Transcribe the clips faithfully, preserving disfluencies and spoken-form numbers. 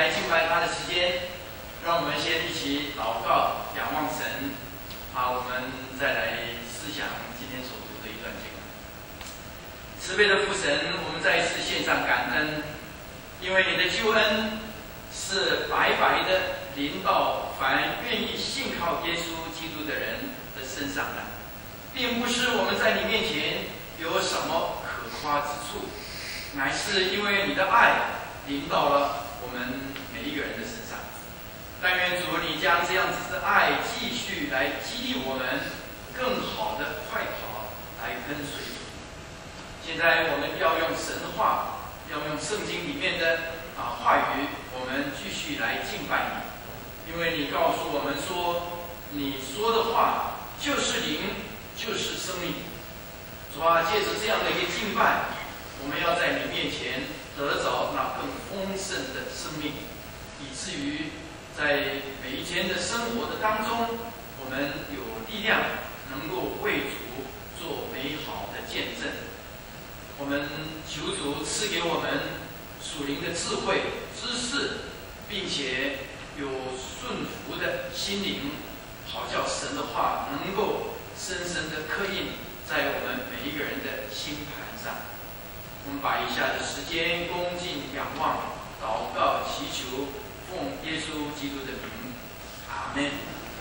来敬拜他的时间，让我们先一起祷告、仰望神。好，我们再来思想今天所读的一段经文。慈悲的父神，我们再一次献上感恩，因为你的救恩是白白的临到凡愿意信靠耶稣基督的人的身上的，并不是我们在你面前有什么可夸之处，乃是因为你的爱临到了我们每一个人的身上。但愿主你将这样子的爱继续来激励我们，更好的快跑来跟随主。现在我们要用神话，要用圣经里面的啊话语，我们继续来敬拜你，因为你告诉我们说，你说的话就是灵，就是生命。主啊，借着这样的一个敬拜，我们要在你面前得着那更丰盛的生命，以至于在每一天的生活的当中，我们有力量能够为主做美好的见证。我们求主赐给我们属灵的智慧、知识，并且有顺服的心灵，好叫神的话能够深深的刻印在我们每一个人的心盘上。我们把以下的时间恭敬仰望、祷告、祈求，奉耶稣基督的名，阿们。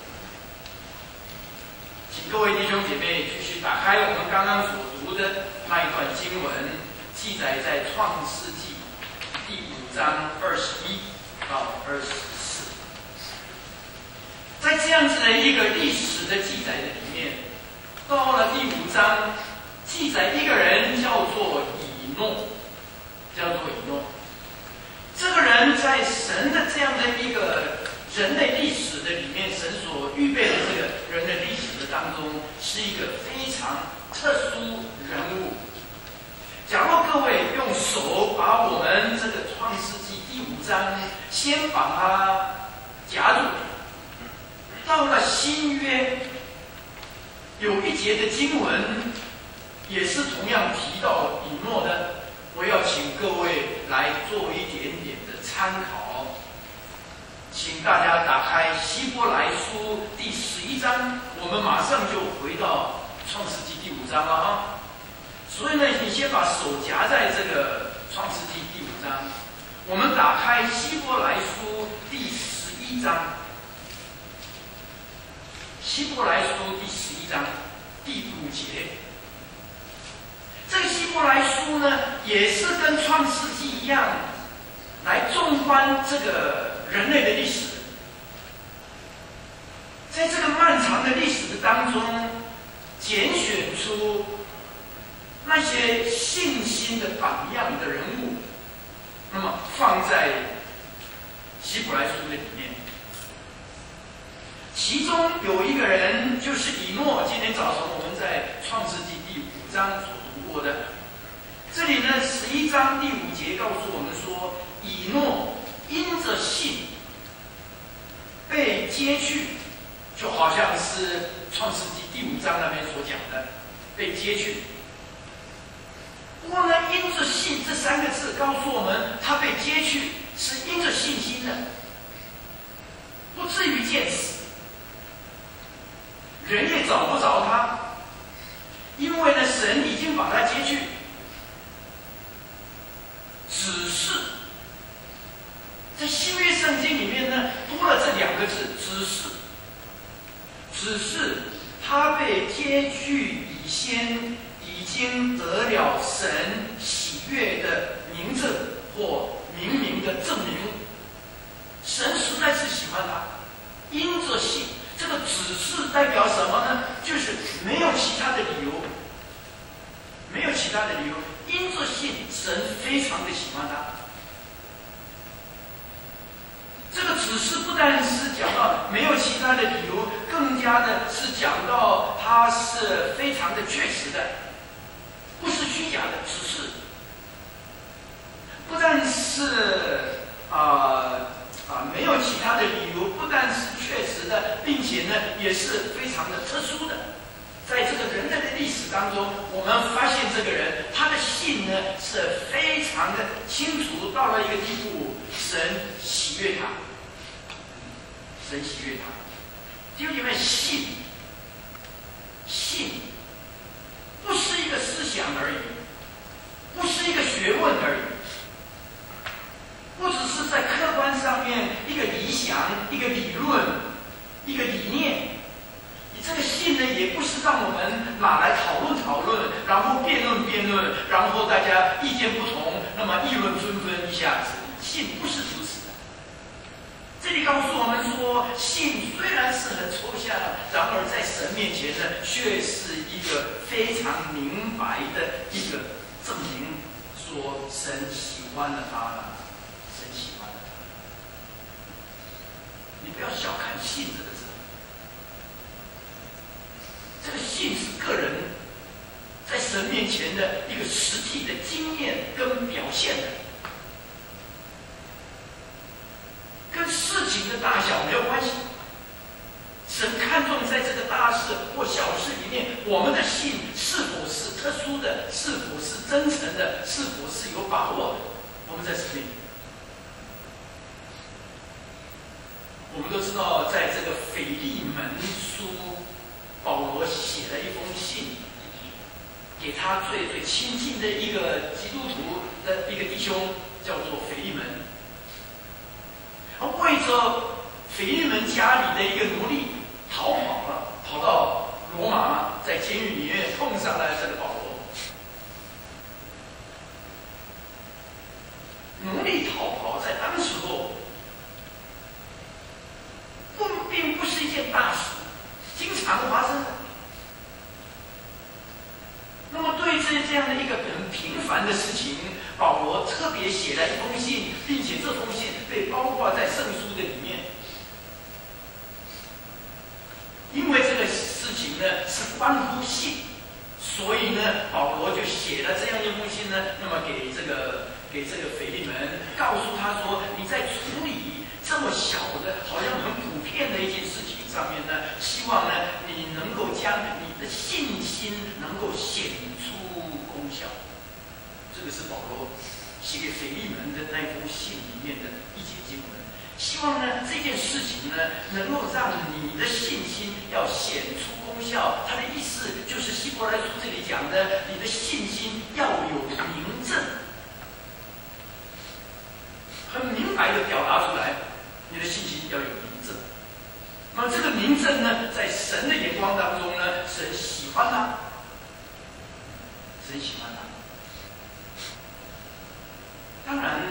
请各位弟兄姐妹继续打开我们刚刚所读的那一段经文，记载在创世纪第五章二十一到二十四。在这样子的一个历史的记载的里面，到了第五章，记载一个人叫做以诺，叫做以诺。这个人在神的这样的一个人类历史的里面，神所预备的这个人类历史的当中，是一个非常特殊人物。假若各位用手把我们这个创世纪第五章先把它夹住，到了新约有一节的经文也是同样提到以诺的，我要请各位来做一点点的参考。请大家打开希伯来书第十一章，我们马上就回到创世纪第五章了啊。所以呢，你先把手夹在这个创世纪第五章，我们打开希伯来书第十一章。希伯来书第十一章第五节，这个希伯来书呢，也是跟创世纪一样，来纵观这个人类的历史。在这个漫长的历史的当中，拣选出那些信心的榜样的人物，那么放在希伯来书的里面。其中有一个人就是以诺，今天早晨我们在创世纪第五章所读过的。这里呢，十一章第五节告诉我们说，以诺因着信被接去，就好像是创世纪第五章那边所讲的被接去。不过呢，因着信这三个字告诉我们，他被接去是因着信心的，不至于见死。人也找不着他，因为呢，神已经把他接去。只是在新约圣经里面呢，多了这两个字“只是”。只是他被接去以先，已经得了神喜悦的名证或明明的证明。神实在是喜欢他，因着信。这个只是代表什么呢？就是没有其他的理由，没有其他的理由，因着信，神非常的喜欢他。这个只是不但是讲到没有其他的理由，更加的是讲到它是非常的确实的，不是虚假的。只是不但是啊。呃啊，没有其他的理由，不但是确实的，并且呢，也是非常的特殊的。 在这个人类的历史当中，我们发现这个人他的信呢是非常的清楚，到了一个地步，神喜悦他，神喜悦他。弟兄姐妹，信，信不是一个思想而已，不是一个学问而已，不只是在客观上面一个理想、一个理论、一个理念。你这个信呢，也不是让我们拿来讨论讨论，然后辩论辩论，然后大家意见不同，那么议论纷纷一下子。信不是如此的。这里告诉我们说，信虽然是很抽象，然而在神面前呢，却是一个非常明白的一个证明，说神喜欢了他了，神喜欢了他。你不要小看信这个字。这个信是个人在神面前的一个实体的经验跟表现的，跟事情的大小没有关系。神看重在这个大事或小事里面，我们的信是否是特殊的，是否是真诚的，是否是有把握的，我们在神面前。我们都知道，在这个腓利门书，保罗写了一封信，给他最最亲近的一个基督徒的一个弟兄，叫做腓利门。而为着腓利门家里的一个奴隶逃跑了，跑到罗马，在监狱里面碰上了这个保罗。奴隶逃跑在当时候，不并不是一件大事。经常发生的。那么对这这样的一个很平凡的事情，保罗特别写了一封信，并且这封信被包括在圣书的里面。因为这个事情呢是关乎信，所以呢保罗就写了这样一封信呢，那么给这个给这个腓利门，告诉他说，你在处理这么小的，好像很普遍的一件事情上面呢，希望呢你能够将你的信心能够显出功效。这个是保罗写给腓利门的那封信里面的一节经文。希望呢这件事情呢能够让你的信心要显出功效。他的意思就是希伯来书这里讲的，你的信心要有明证，很明白的表达出来，你的信心要有明证。那么这个明证呢，在神的眼光当中呢，神喜欢他，神喜欢他。当然，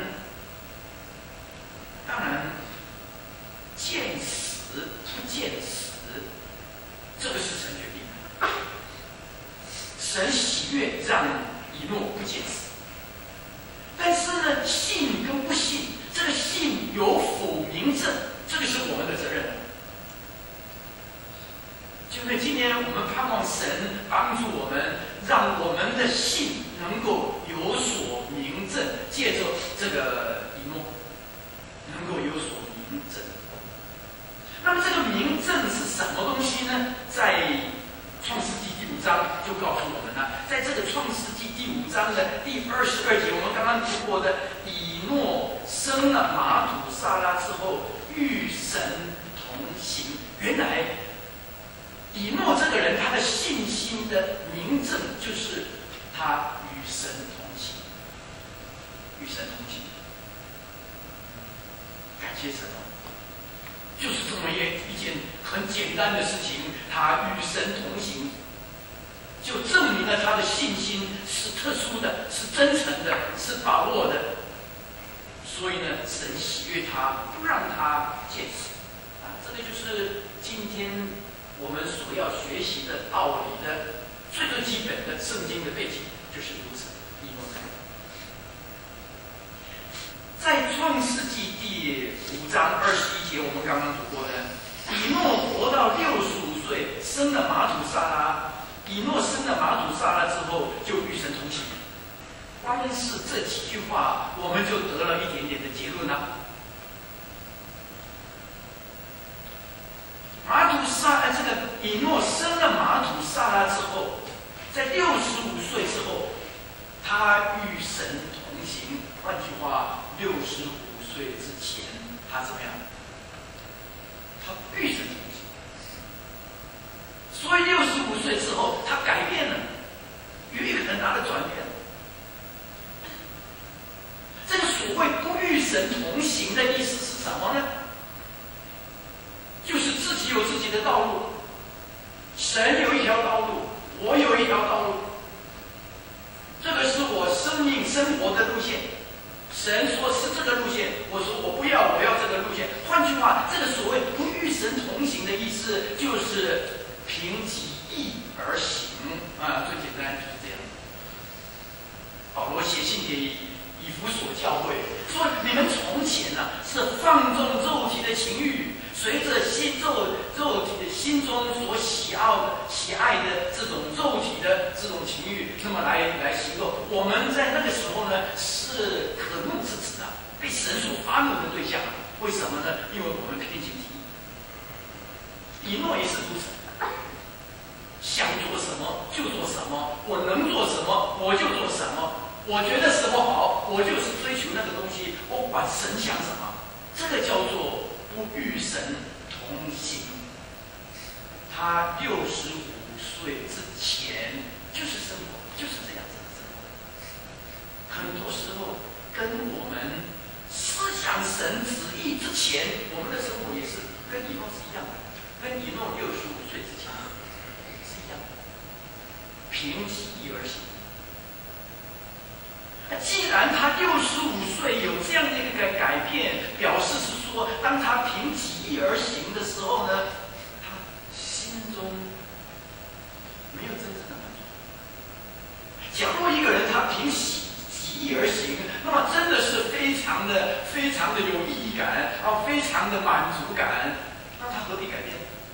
当然，见死不见死，这个是神决定的。神喜悦让以诺不见死，但是呢，信跟不信，这个信有否明证，这个是我们的责任。就是今天我们盼望神帮助我们，让我们的信能够有所明证，借着这个以诺能够有所明证。那么这个明证是什么东西呢？在创世纪第五章就告诉我们了。在这个创世纪第五章的第二十二节，我们刚刚读过的，以诺生了马土撒拉之后，与神同行。原来以诺这个人，他的信心的明证就是他与神同行，与神同行。感谢神哦，就是这么一一件很简单的事情，他与神同行，就证明了他的信心是特殊的，是真诚的，是把握的。所以呢，神喜悦他，不让他见死。啊，这个就是今天我们所要学习的道理的最最基本的圣经的背景就是如此。以诺这个在创世纪第五章二十一节，我们刚刚读过的，以诺活到六十五岁，生了马土撒拉。以诺生了马土撒拉之后，就与神同行。光是这几句话，我们就得了一点点的结论了。马土撒拉，这个以诺生了马土撒拉之他与神同行。换句话，六十五岁之前，他怎么样？他与神同行。所以六十五岁之后，他改变了，有一个很大的转变。这个所谓不与神同行的意思是什么呢？就是自己有自己的道路，神有一条道路，我有一条道路，这个是我生命生活的路线。神说是这个路线，我说我不要，我要这个路线。换句话，这个所谓不与神同行的意思，就是凭己意而行啊，最简单就是这样。保罗写信给以弗所教会说：“你们从前呢、啊、是放纵肉体的情欲，随着心肉肉体的心中所喜爱的喜爱的这种肉体的这种情欲，那么来来行动。我们在那个时候呢，是可怒之子啊，被神所发怒的对象啊。为什么呢？因为我们偏行己意。以诺也是如此，想做什么就做什么，我能做什么我就做什么。”我觉得什么好，我就是追求那个东西，我管神想什么，这个叫做不与神同行。他六十五岁之前就是生活，就是这样子的生活。很多时候跟我们思想神旨意之前，我们的生活也是跟以诺是一样的，跟以诺六十五岁之前是一样的，凭己意而行。既然他六十五岁有这样的一个改变，表示是说，当他凭己意而行的时候呢，他心中没有真正的满足。假如一个人他凭己意而行，那么真的是非常的、非常的有意义感啊，非常的满足感，那他何必改变？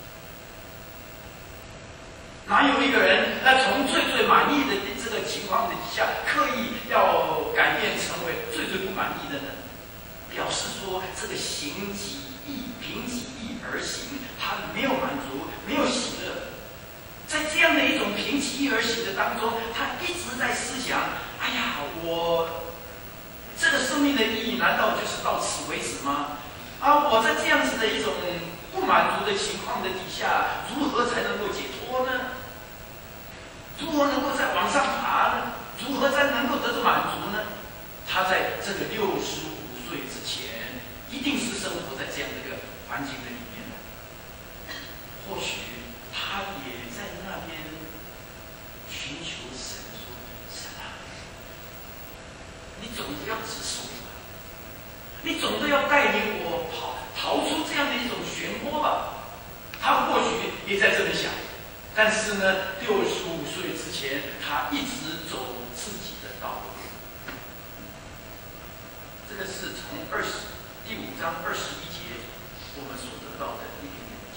哪有一个人那从最最满意的这个情况底下，刻意要改变成为最最不满意的呢？表示说这个行己意、凭己意而行，他没有满足，没有喜乐。在这样的一种凭己意而行的当中，他一直在思想：哎呀，我这个生命的意义难道就是到此为止吗？啊，我在这样子的一种不满足的情况的底下，如何才能够解脱呢？如何能够再往上爬呢？如何才能够得到满足呢？他在这个六十五岁之前，一定是生活在这样的一个环境的里面的。或许他也在那边寻求神，说：“神啊，你总得要指示我吧，你总得要带领我跑逃出这样的一种漩涡吧。”他或许也在这里想。但是呢，六十五岁之前，他一直走自己的道路。这个是从二十第五章二十一节我们所得到的一点点的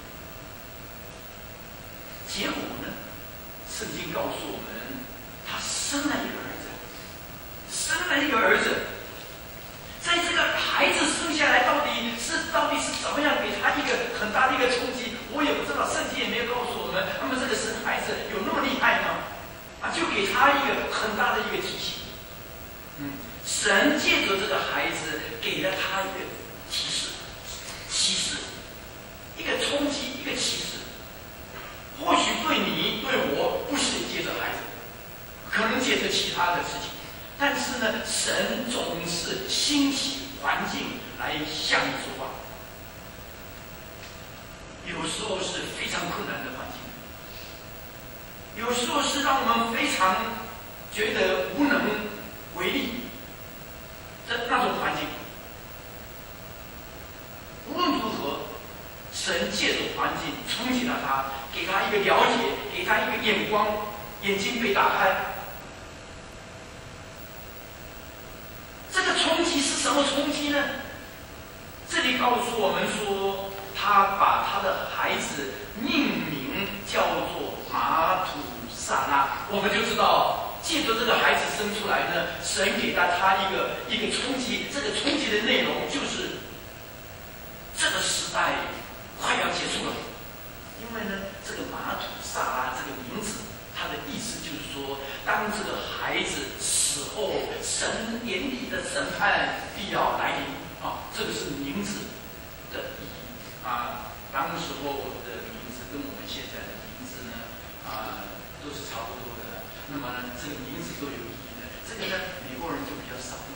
结果。结果呢，圣经告诉我们，他生了一个儿子，生了一个儿子。在这个孩子生下来，到底是到底是怎么样给他一个很大的一个冲击？我也不知道，圣经也没有告诉我们。那么这个生孩子有那么厉害吗？啊，就给他一个很大的一个提醒。嗯，神借着这个孩子给了他一个提示，启示，一个冲击，一个启示。或许对你对我不是借着孩子，可能借着其他的事情。但是呢，神总是兴起环境来向你说话。有时候是非常困难的环境，有时候是让我们非常觉得无能为力的那种环境。无论如何，神借着环境冲击了他，给他一个了解，给他一个眼光，眼睛被打开。这个冲击是什么冲击呢？这里告诉我们说，他把他的孩子命名叫做马土萨拉。我们就知道，借着这个孩子生出来呢，神给了他一个一个冲击。这个冲击的内容就是，这个时代快要结束了。因为呢，这个马土萨拉这个名字，它的意思就是说，当这个孩子死死后神严厉的审判必要来临啊！这个是名字的意义啊。当时候的名字跟我们现在的名字呢啊都是差不多的。那么呢，这个名字都有意义的。这个呢，美国人就比较少一点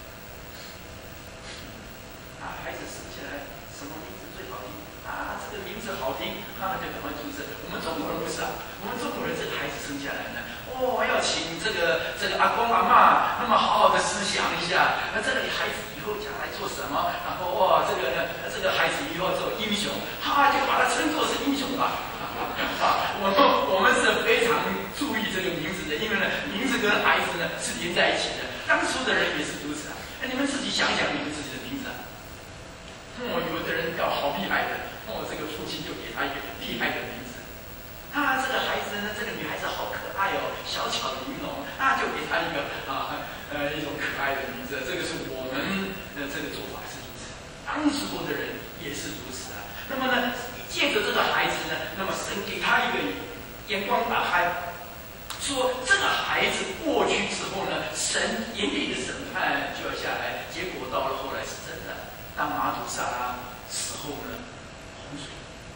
啊，孩子生起来什么名字最好听啊？这个名字好听啊，就赶快注册。我们中国人不是啊，我们中国人这个孩子生下来呢，哦，要请这个这个阿公阿嬷，那么好好的思想一下，那这个孩子以后将来做什么？然后哇，这个呢，这个孩子以后做英雄，哈、啊，就把他称作是英雄吧。啊，我们我们是非常注意这个名字的，因为呢，名字跟孩子呢是连在一起的。当初的人也是如此啊。哎，你们自己想想你们自己的名字啊。哦，有的人要好厉害的，哦，这个父亲就给他一个厉害的名字。啊，这个孩子呢，这个女孩子好可爱哦，小巧玲珑，啊，就给他一个啊呃一种可爱的名字。这个是我们的这个做法是如此，当时候的人也是如此啊。那么呢，借着这个孩子呢，那么神给他一个眼光打开，说这个孩子过去之后呢，神严厉的审判就要下来。结果到了后来是真的，当马土沙拉死后呢，洪水，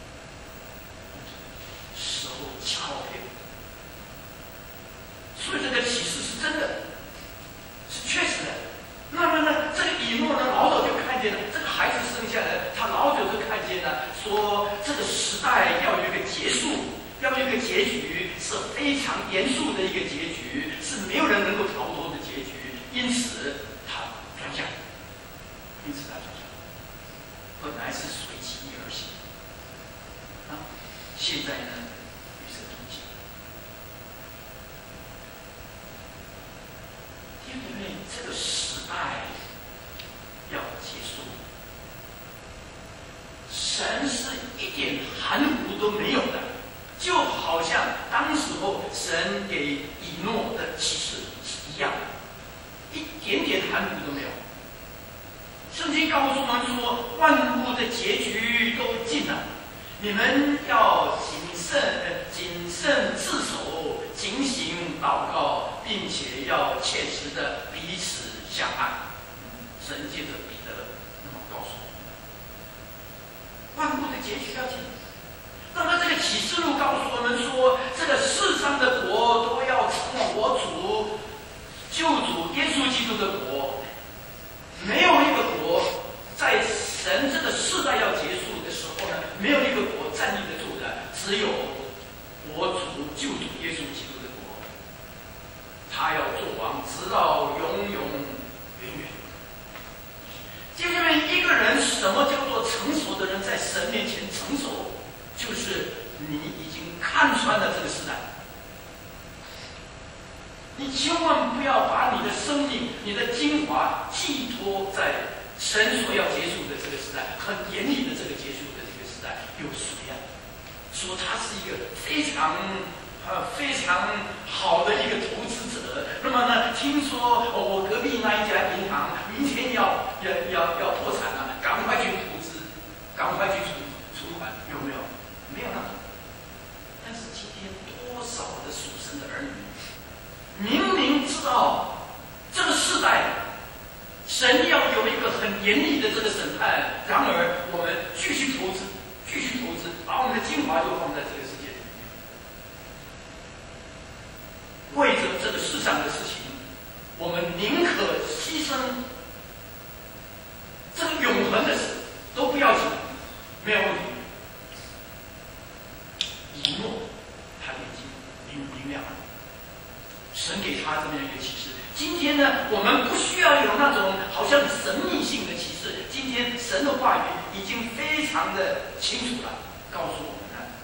死后敲黑，所以这个启示是真的，是确实的。那么呢，这个以诺呢，老早就看见了，这个孩子生下来，他老早就看见了，说这个时代要有一个结束，要有一个结局，是非常严肃的一个结局，是没有人能够逃脱的结局。因此他转向，因此他转向，本来是随机而行啊，现在呢，与神同行。因为这个时代要结束，神是一点含糊都没有的，就好像当时候神给以诺的启示是一样的，一点点含糊都没有。圣经告诉我们说，万物的结局都尽了，你们要谨慎、呃、谨慎自守，警醒祷告，并且要切实的彼此相爱。神借着彼得那么告诉我们，万物的结局要尽。那么这个启示录告诉我们说，这个世上的国都要成为我主救主耶稣基督的国。没有一个国在神这个世代要结束的时候呢，没有一个国站立得住的，只有我主救主耶稣基督的国，他要做王，直到永永远远。弟兄们，一个人什么叫做成熟的人？在神面前成熟，就是你已经看穿了这个时代。你千万不要把你的生命、你的精华寄托在神所要结束的这个时代，很严厉的这个结束的这个时代。有谁呀？说他是一个非常呃非常好的一个投资者。那么呢，听说、哦、我隔壁那一家银行明天要要要要破产了，赶快去投资，赶快去存存款，有没有？没有那种。但是今天多少的属神的儿女，明明知道这个世代神要有一个很严厉的这个审判，然而我们继续投资，继续投资，把我们的精华就放在这个世界里面，为着这个世上的事情，我们宁可牺牲这个永恒的事都不要紧，没有问题。以诺他眼睛明明亮了，神给他这么一个启示。今天呢，我们不需要有那种好像神秘性的启示。今天神的话语已经非常的清楚了，告诉我们了。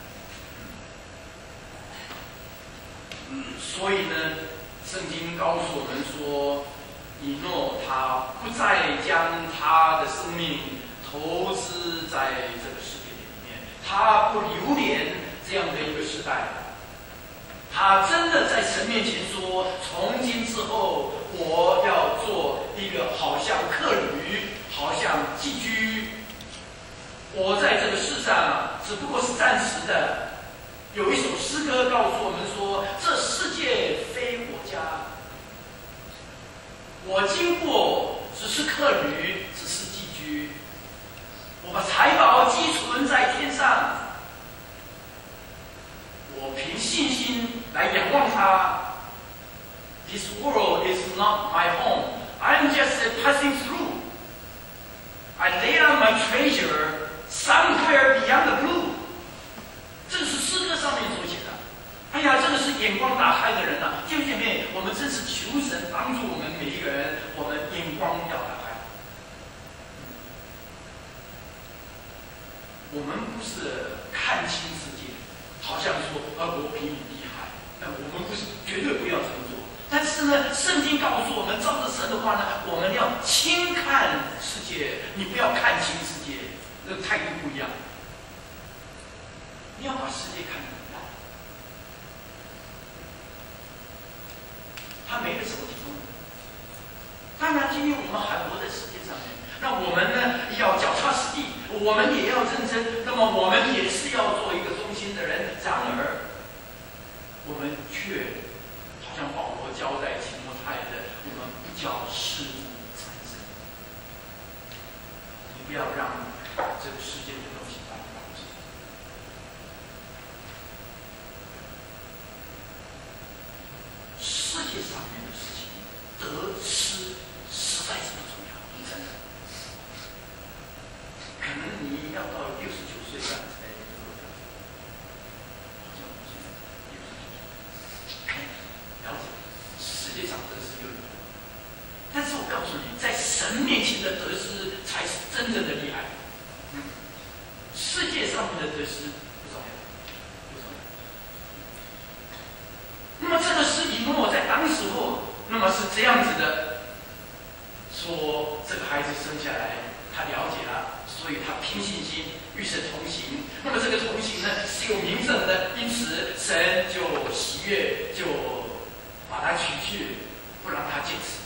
嗯，所以呢，圣经告诉我们说，以诺他不再将他的生命投资在这个世界里面，他不留恋这样的一个时代。他真的在神面前说，从今之后我要做一个好像客旅，好像寄居，我在这个世上只不过是暂时的。有一首诗歌告诉我们说，这世界非我家， 我经过只是客旅，只是寄居。我把财宝积存在天上，我凭信心来仰望它。This world is not my home. I'm just passing through. I lay out my treasure somewhere beyond the blue. 这是诗歌上面所写的。哎呀，这个是眼光打开的人啊！弟兄姐妹，我们真是求神帮助我们每一个人，我们眼光要打开。我们不是看清世界，好像说啊，我比你厉害，那我们不是绝对不要这么做。但是呢，圣经告诉我们，照着神的话呢，我们要轻看世界，你不要看清世界，那个态度不一样。你要把世界看得很大，他没有什么提供的。当然，今天我们还活在世界上面，那我们呢要脚踏实地，我们也要认真，那么我们也是要做一个忠心的人。然而，我们却好像保罗交代提摩太的，我们不叫世物缠身。你不要让这个世界的东西把你绑住。世界上面的事情，得失实在是不重要，真的。可能你要到六十九岁才能够了解，好像我现在六十九岁，了解世界上得失有很多，但是我告诉你，在神面前的得失才是真正的厉害。嗯，世界上面的得失不重要，不重要。那么这个是以诺在当时候，那么是这样子的，说这个孩子生下来，他了解了，所以他凭信心与神同行。那么这个同行呢是有名声的，因此神就喜悦，就把他取去，不让他见死。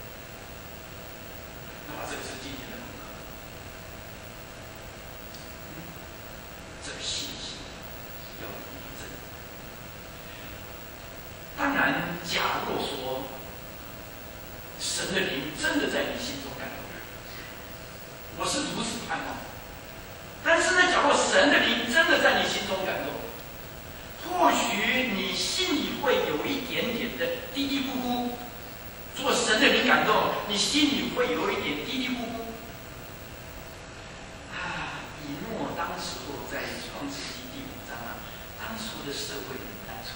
那么这个是今天的功课，嗯，这个信心要有明证。当然，假若说神的灵真的在你心中感动，我是如此盼望。但是呢，假若神的灵真的在你心中感动，或许你心里会有一点点的嘀嘀咕咕。如果神的灵感动，你心里会有一点嘀嘀咕咕。啊，以诺当时候在创世纪第五章啊，当时候的社会很单纯，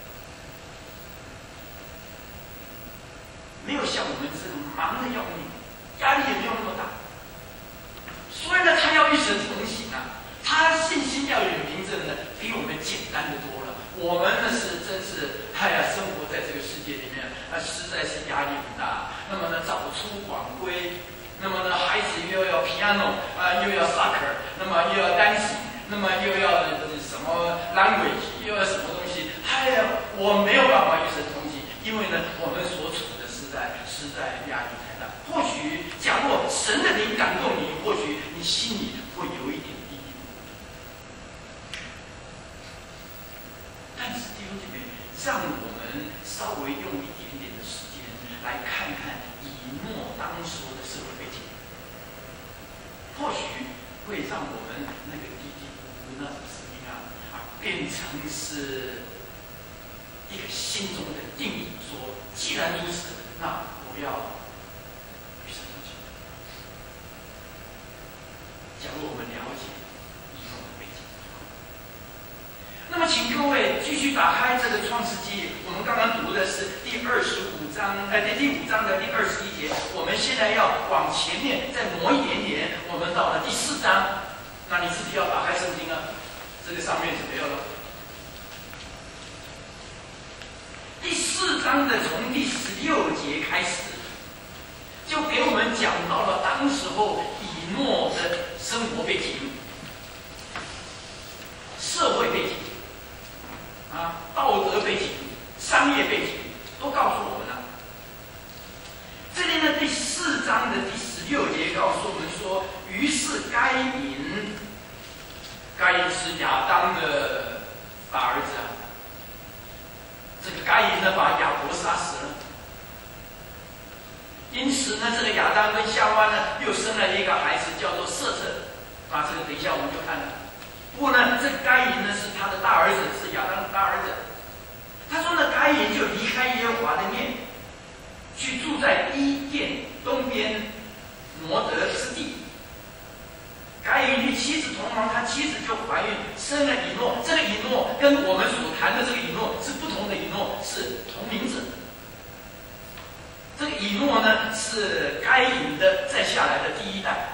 没有像我们这种忙得要命，压力也没有那么大。所以呢，他要与神同行啊，他信心要有凭证呢，比我们简单的多了。我们呢是真是，哎呀，生活在这个世界里面，啊，实在是压力很大。那么呢，早出晚归，那么呢，孩子又要 piano 啊，又要 soccer， 那么又要 dancing， 那么又要什么 language， 又要什么东西。哎呀，我没有办法与神同行，因为呢，我们所处的时代实在压力太大。或许，假若神的灵感动你，或许你心里会有一点嘀嘀咕咕。但是弟兄姐妹，让我们稍微用一点点的时间来看看以诺当时的社会背景，或许会让我们那个嘀嘀咕咕那种声音啊啊，变成是一个心中的定义，说既然如此，那我要与神同行。假如我们了解以诺的背景，那么请各位继续打开这个创世纪，我们刚刚读的是第二十五章，呃，第五章的第二十一节。我们现在要往前面再挪一点点，我们到了第四章。那你自己要打开圣经啊，这个上面怎么样了？第四章的从第十六节开始，就给我们讲到了当时候以诺的生活背景、社会背景。啊，道德背景、商业背景都告诉我们了。这里呢，第四章的第十六节告诉我们说，于是该隐，该隐是亚当的大儿子啊。这个该隐呢，把亚伯杀死了。 因此呢，这个亚当跟夏娃呢，又生了一个孩子，叫做瑟特。啊，这个等一下我们就看了。不过呢，这个该隐呢是他的大儿子，是亚当的大儿子。他说呢，该隐就离开耶和华的面，去住在伊甸东边挪得之地。该隐与妻子同房，他妻子就怀孕，生了以诺。这个以诺跟我们所谈的这个以诺是不同的以诺，是同名字。这个以诺呢，是该隐的再下来的第一代。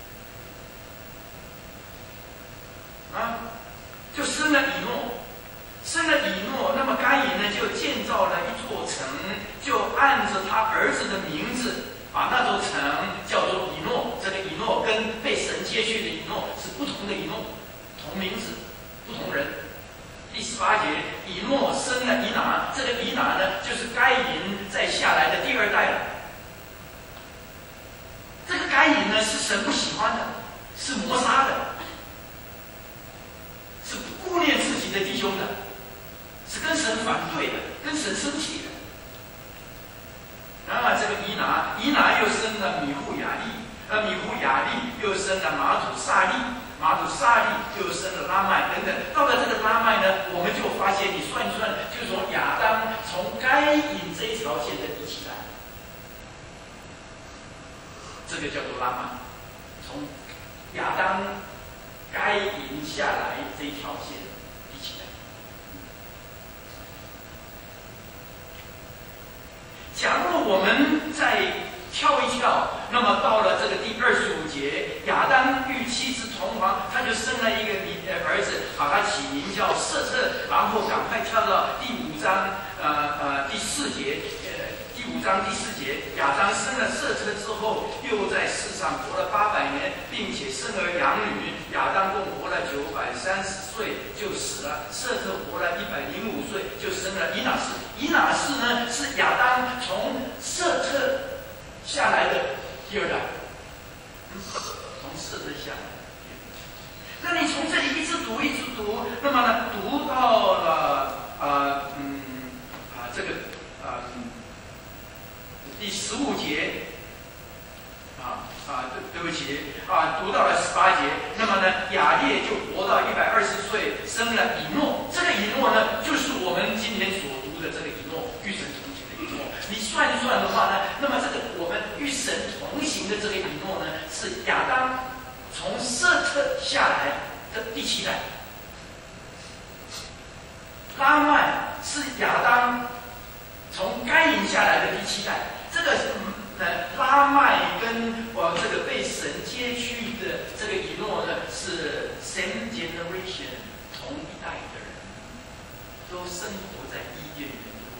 啊，就生了以诺，生了以诺，那么该隐呢就建造了一座城，就按着他儿子的名字，把那座城叫做以诺。这个以诺跟被神接去的以诺是不同的以诺，同名字，不同人。第十八节，以诺生了以拿，这个以拿呢就是该隐再下来的第二代了。这个该隐呢是神不喜欢的，是谋杀的。是顾念自己的弟兄的，是跟神反对的，跟神生气的。然后这个以拿，以拿又生了米户雅利，而米户雅利又生了马土萨利，马土萨利又生了拉麦等等。到了这个拉麦呢，我们就发现，你算一算，就从亚当从该隐这一条线的第七代，这个叫做拉麦，从亚当。该隐下来这一条线一起来。假如我们再跳一跳，那么到了这个第二十五节，亚当与妻子同房，他就生了一个儿子，把他起名叫瑟特。然后赶快跳到第五章，呃呃第四节，呃第五章第四节，亚当生了瑟特之后，又在世上活了八百年，并且生儿养女。亚当共活了九百三十岁就死了，瑟特活了一百零五岁就生了以拿士。以拿士呢是亚当从瑟特下来的第二代，嗯、从瑟特下来。那你从这里一直读一直读，那么呢读到了呃嗯啊这个呃、嗯、第十五节。啊啊，对对不起啊，读到了十八节，那么呢，雅列就活到一百二十岁，生了以诺。这个以诺呢，就是我们今天所读的这个以诺，与神同行的以诺。你算一算的话呢，那么这个我们与神同行的这个以诺呢，是亚当从瑟特下来的第七代。拉麦是亚当从该隐下来的第七代。这个是。呃，拉麦跟我、呃、这个被神接去的这个以诺呢，是 same generation 同一代的人，都生活在伊甸园的附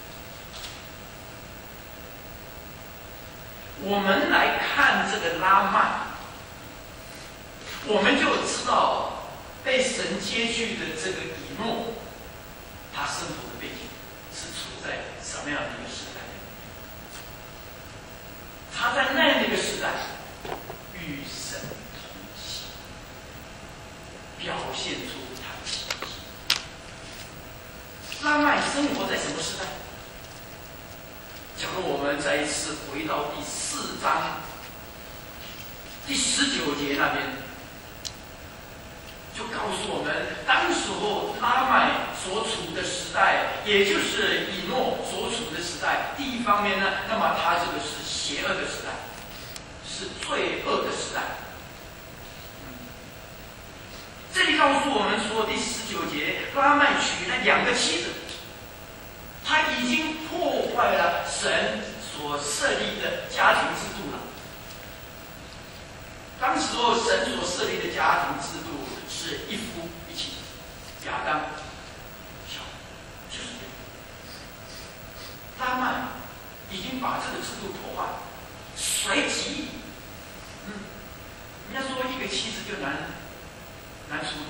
近。我们来看这个拉麦，我们就知道被神接去的这个以诺，他生活的背景是处在什么样的一个时代？他在那那个时代与神同行，表现出他的信心。拉麦生活在什么时代？假如我们再一次回到第四章第十九节那边，就告诉我们，当时候拉麦所处的时代，也就是以诺所处的时代。第一方面呢，那么他这个是邪恶的时代，是罪恶的时代。嗯、这里告诉我们说，第十九节，拉麦娶了两个妻子，他已经破坏了神所设立的家庭制度了。当时候神所设立的家庭制度是一夫一妻，亚当、夏娃，就是这样。拉麦已经把这个制度破坏，随即，嗯，人家说一个妻子就难难处理，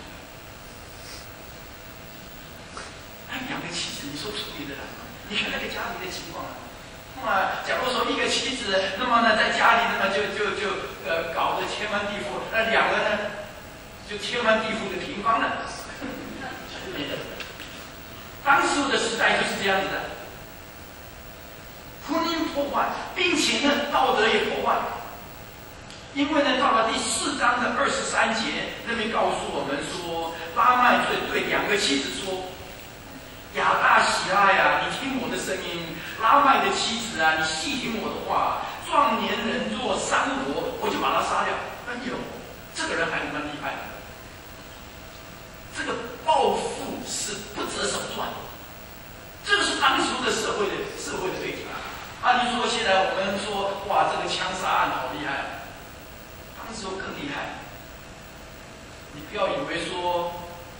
哎，两个妻子，你说处理得来吗？你看那个家里的情况啊。啊，假如说一个妻子，那么呢，在家里呢就就就呃搞得天翻地覆，那两个呢就天翻地覆的平方了。当时的时代就是这样子的。婚姻破坏，并且呢，道德也破坏。因为呢，到了第四章的二十三节，那边告诉我们说，拉麦对对两个妻子说：“亚大喜拉呀，你听我的声音；拉麦的妻子啊，你细听我的话。壮年人若伤我，我就把他杀掉。”哎呦，这个人还蛮厉害的。这个报复是不择手段，这个是当时的社会的社会的背景啊。按理说，现在我们说，哇，这个枪杀案好厉害啊。当时更厉害，你不要以为说，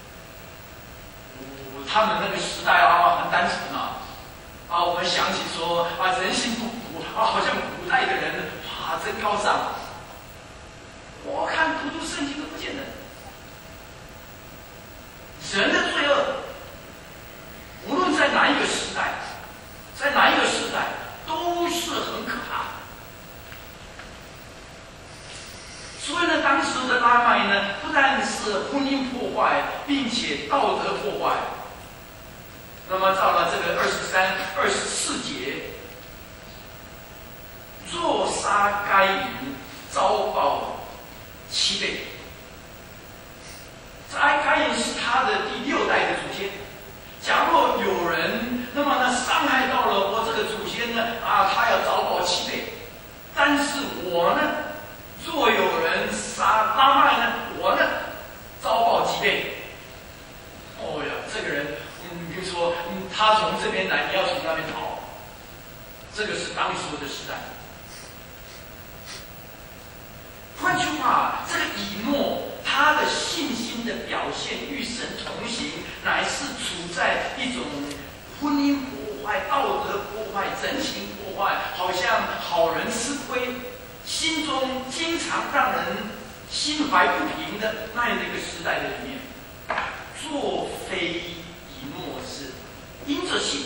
哦、他们那个时代啊很单纯啊，啊，我们想起说啊人心不古啊，好像古代的人哇真高尚。我看读读圣经都不见得，人的罪恶，无论在哪一个时代，在哪一个时代都是很可怕的。所以呢，当时的拉麦呢，不但是婚姻破坏，并且道德破坏。那么到了这个二十三、二十四节，若杀该隐，遭报七倍。这该隐是他的第六代的祖先。假若有人，那么呢伤害到了我这个祖先呢，啊，他要遭报七倍。但是我呢？若有人杀拉麦呢，我呢遭报几倍。哦呀，这个人，嗯，比如说，嗯，他从这边来，你要从那边逃，这个是当时的时代。换句话，这个以诺他的信心的表现，与神同行，乃是处在一种婚姻破坏、道德破坏、人情破坏，好像好人吃亏。心中经常让人心怀不平的那样的一个时代的里面，若非以诺是因着信，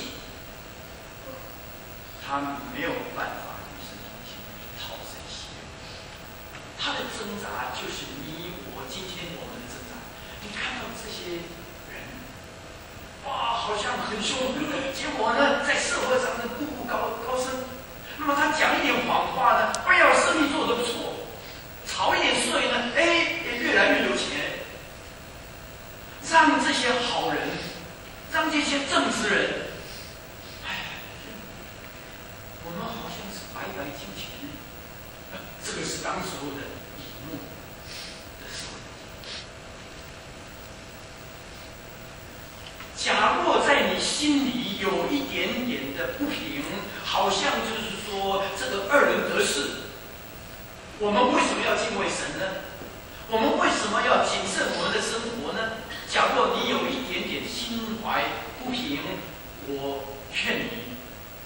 他没有办法与神同行，讨神喜悦。他的挣扎就是你我今天我们的挣扎。你看到这些人，哇，好像很凶狠，结果呢，在社会上呢步步高高升。那么他讲一点谎话呢，哎呀，生意做得不错，逃一点税呢，哎，也越来越有钱，让这些好人，让这些正直人，哎，我们好像是白白金钱，这个是当时候的以诺的社会。假若在你心里有一点点的不平，好像就是说这个二人得势，我们为什么要敬畏神呢？我们为什么要谨慎我们的生活呢？假若你有一点点心怀不平，我劝你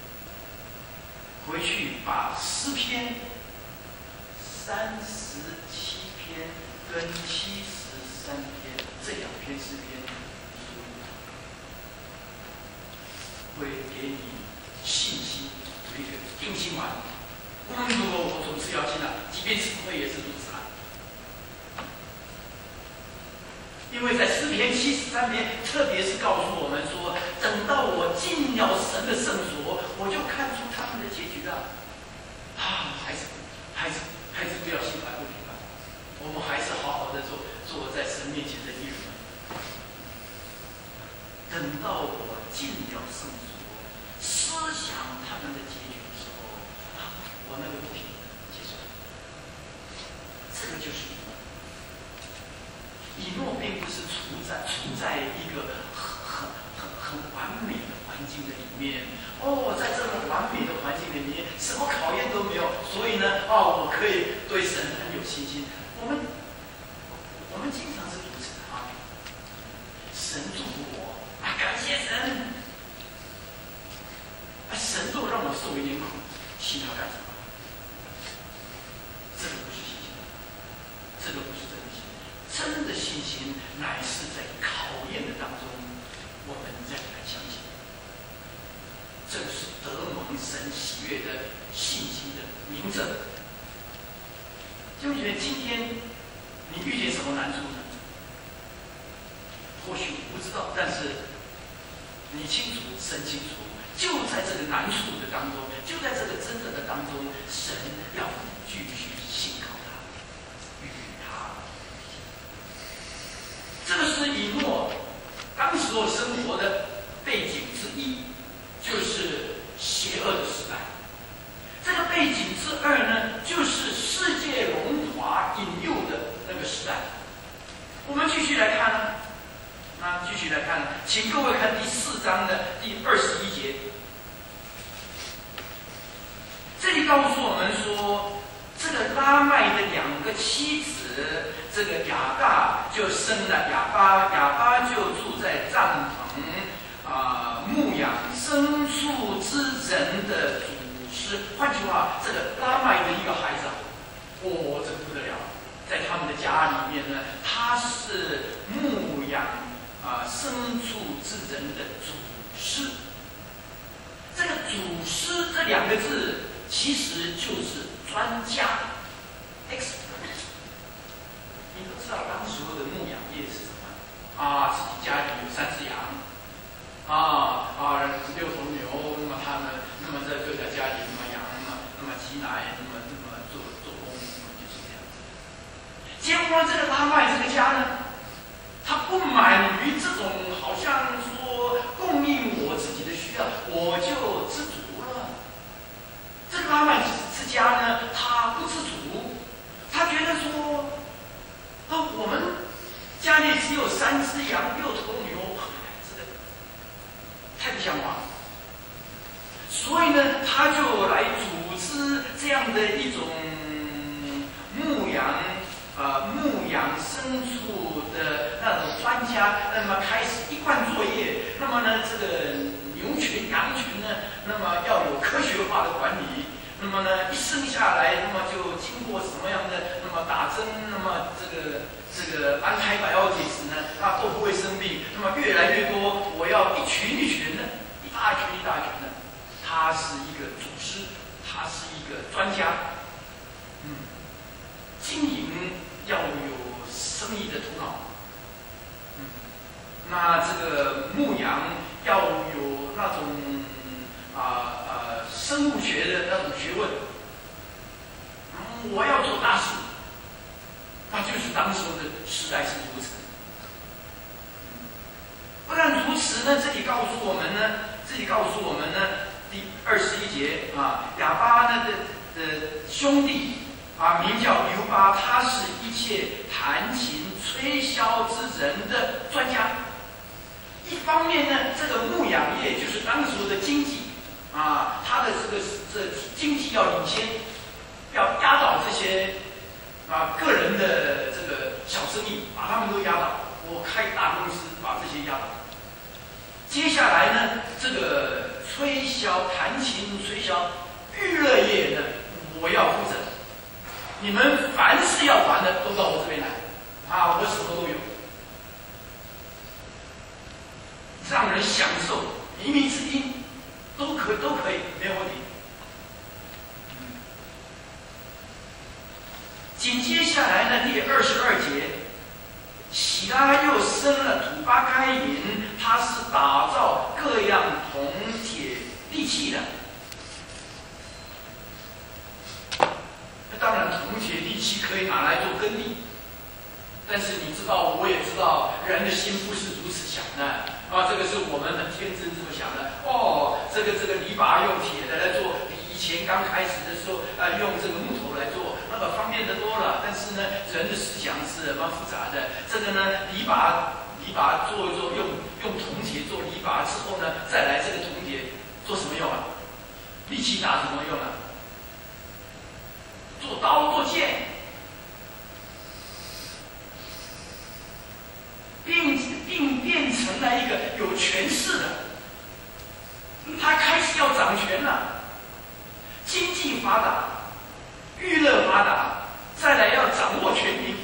回去把诗篇三十七篇跟七十三篇这两篇诗篇读一读，会给你信心，有一个定心丸。无论如何，我总是要进来，即便吃亏也是如此啊。因为在诗篇七十三篇，特别是告诉我们说，等到我进了神的圣所，我就看出他们的结局了。啊，孩子，孩子，孩子，不要心怀不平啊！我们还是好好的做做在神面前的义人。等到我进了圣所，思想他们的结局的时候，啊，我那个不平结束了。这个就是以诺。以诺并不是处在处在一个很很很完美的环境的里面。哦，在这么完美的环境里面，什么考验都没有，所以呢，哦，我可以对神很有信心。我们我们经常是如此的啊，神祝福我，啊，感谢神。啊，神若让我受一点苦，其他干什么？这个不是信心，这个不是真的信心。真的信心乃是在考验的当中，我们再来相信。这个是得蒙神喜悦的信心的明证。就觉得今天你遇见什么难处呢？或许我不知道，但是你清楚，神清楚。 就在这个难处的当中，就在这个真正的当中，神要继续信靠他，与他。这个是以诺当时候生活的背景之一，就是邪恶的时代。这个背景之二呢，就是世界荣华引诱的那个时代。我们继续来看呢，啊，继续来看，请各位看第四章的第二十一节。这里告诉我们说，这个拉麦的两个妻子，这个亚大就生了亚巴，亚巴就住在帐篷啊、呃，牧养牲畜之人的主师。换句话，这个拉麦的一个孩子，哦，这不得了，在他们的家里面呢，他是牧养啊、呃、牲畜之人的主师。这个主师这两个字，其实就是专家 ，expert。你都知道当时候的牧养业是什么啊？自己家里有三只羊，啊啊六头牛，那么他们那么在就在家里那么养，那么那么挤奶，那么那么做做工，那么就是这样子。结果这个拉麦这个家呢，他不满于这种好像说供应我自己的需要，我就知足。这个拉麦之家呢，他不知足，他觉得说，啊，我们家里只有三只羊、六头牛，这个太不像话了。所以呢，他就来组织这样的一种牧羊呃牧养牲畜的那种专家，那么开始一贯作业。那么呢，这个牛群、羊群呢，那么要有科学化的管理。那么呢，一生下来，那么就经过什么样的，那么打针，那么这个这个安胎biotics呢，它都不会生病。那么越来越多，我要一群一群的，一大群一大群的。他是一个祖师，他是一个专家。嗯，经营要有生意的头脑。嗯，那这个牧羊要有那种啊。呃生物学的那种学问，嗯，我要做大事，那就是当时的时代是如此。不但如此呢，这里告诉我们呢，这里告诉我们呢，第二十一节啊，亚巴呢的的兄弟啊，名叫刘巴，他是一切弹琴吹箫之人的专家。一方面呢，这个牧养业就是当时的经济。啊，他的这个这经济要领先，要压倒这些啊个人的这个小生意，把他们都压倒。我开大公司，把这些压倒。接下来呢，这个吹箫、弹琴、吹箫、娱乐业呢，我要负责。你们凡是要玩的，都到我这边来，啊，我什么都有，让人享受靡靡之音。都可都可以，没有问题。紧接下来呢，第二十二节，喜拉又生了土巴该隐，他是打造各样铜铁利器的。当然，铜铁利器可以拿来做耕地，但是你知道，我也知道，人的心不是如此想的。啊，这个是我们很天真这么想的。哦，这个这个篱笆用铁的来做，比以前刚开始的时候啊、呃、用这个木头来做，那么方便的多了。但是呢，人的思想是蛮复杂的。这个呢，篱笆篱笆做一做，用用铜铁做篱笆之后呢，再来这个铜铁做什么用啊？利器打什么用啊？做刀做剑。并并变成了一个有权势的，他开始要掌权了。经济发达，娱乐发达，再来要掌握权力。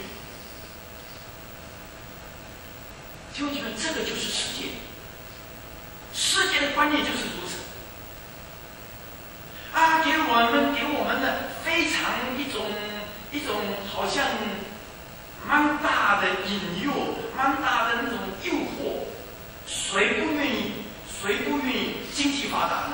弟兄姐妹，这个就是世界，世界的观念就是如此。啊，给我们给我们的非常一种一种好像蛮大的引诱，蛮大的那种诱惑。谁不愿意？谁不愿意经济发达呢？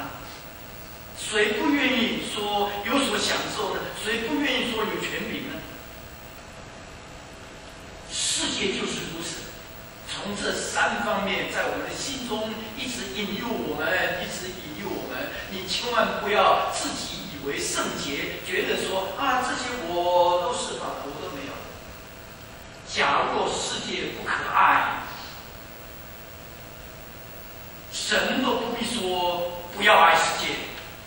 从这三方面在我们的心中一直引诱我们，一直引诱我们。你千万不要自己以为圣洁，觉得说啊，这些我都释放了，我都没有。假若世界不可爱，神都不必说不要爱世界。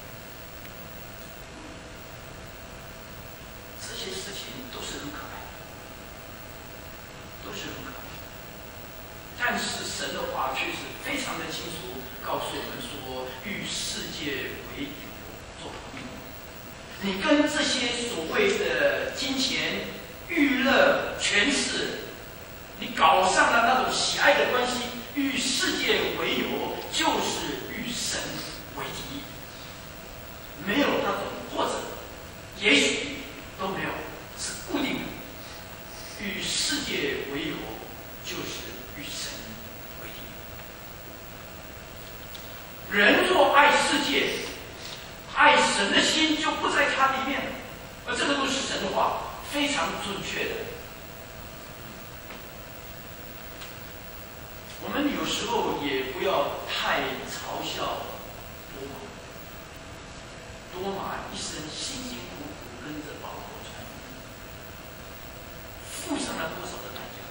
这些事情都是很可爱的，都是很可爱的。但是神的话却是非常的清楚，告诉我们说，与世界为友，做朋友。你跟这些所谓的金钱、娱乐、权势，你搞上了那种喜爱的关系，与世界为友，就是与神为敌。没有那种，或者也许都没有，是固定的。与世界为友，就是与神为敌。人若爱世界，爱神的心就不在他里面了。而这个都是神的话，非常准确的。我们有时候也不要太嘲笑多马。多马一生辛辛苦苦跟着保罗传福音，付上了多少的代价？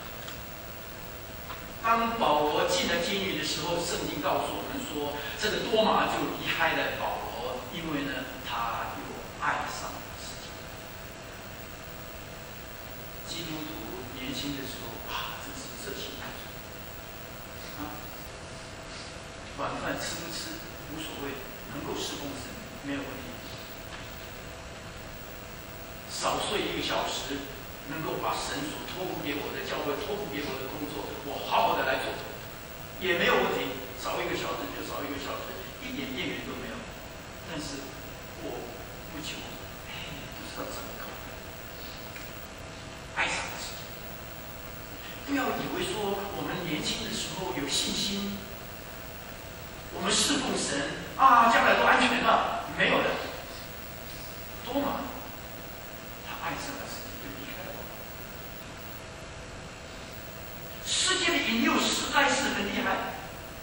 当保罗进了监狱的时候，圣经告诉我们说，这个多马就离开了保罗，因为呢，他又爱上了世界。基督徒年轻的时候啊，真是热情满足啊，晚饭吃不吃无所谓，能够侍奉神没有问题。少睡一个小时，能够把神所托付给我的教会、托付给我的工作，我好好的来做，也没有问题。少一个小时就少一个小时，一点边缘都没有。但是我不久，哎，不知道怎么搞，爱上了神。不要以为说我们年轻的时候有信心，我们侍奉神啊，将来都安全了，没有的。多嘛，他爱上了世界，就离开了我。世界的引诱实在是很厉害，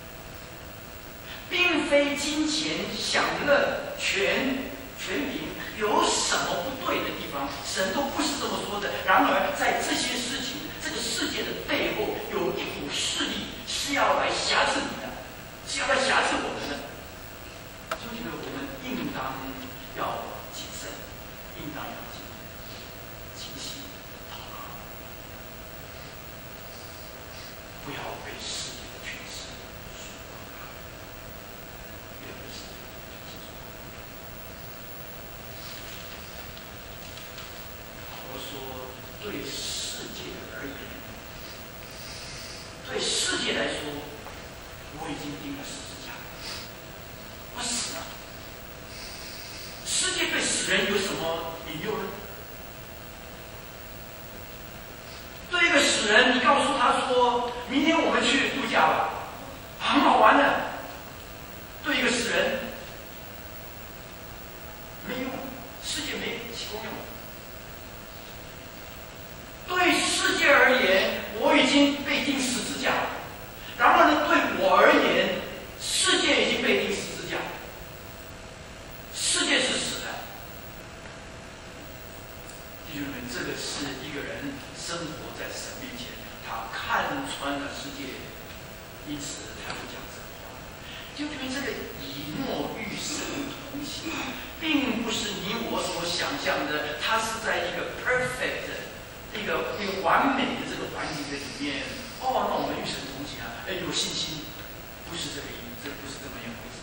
并非金钱、享乐、权、权柄有什么不对的地方，神都不是这么说的。然而，在这些事情，这个世界的背后，有一股势力是要来辖制你的，是要来辖制我们的。所以呢，我们应当要谨慎，应当要谨谨细祷告，不要被世界的权势所绑架，不要被世界的权势所绑架。保罗说，对世界而言，对世界来说，我已经钉了十字架，我死了。世界对死人有什么引诱呢？对一个死人，你告诉他说，明天我们去度假吧，很好玩的。对一个死人，没用，世界没提供用。对世界而言，我已经被钉十字架了。然后呢，对我而言，世界已经被钉十字架。世界是死的。弟兄们，这个是一个人生活在神面前，他看穿了世界，因此他就讲这个话。就对这个以诺与神同行，并不是你我所想象的，他是在一个 perfect 一个一个完美的这个环境的里面。哦，那我们与神同行啊，哎，有信心，不是这个意思，这不是这么一回事。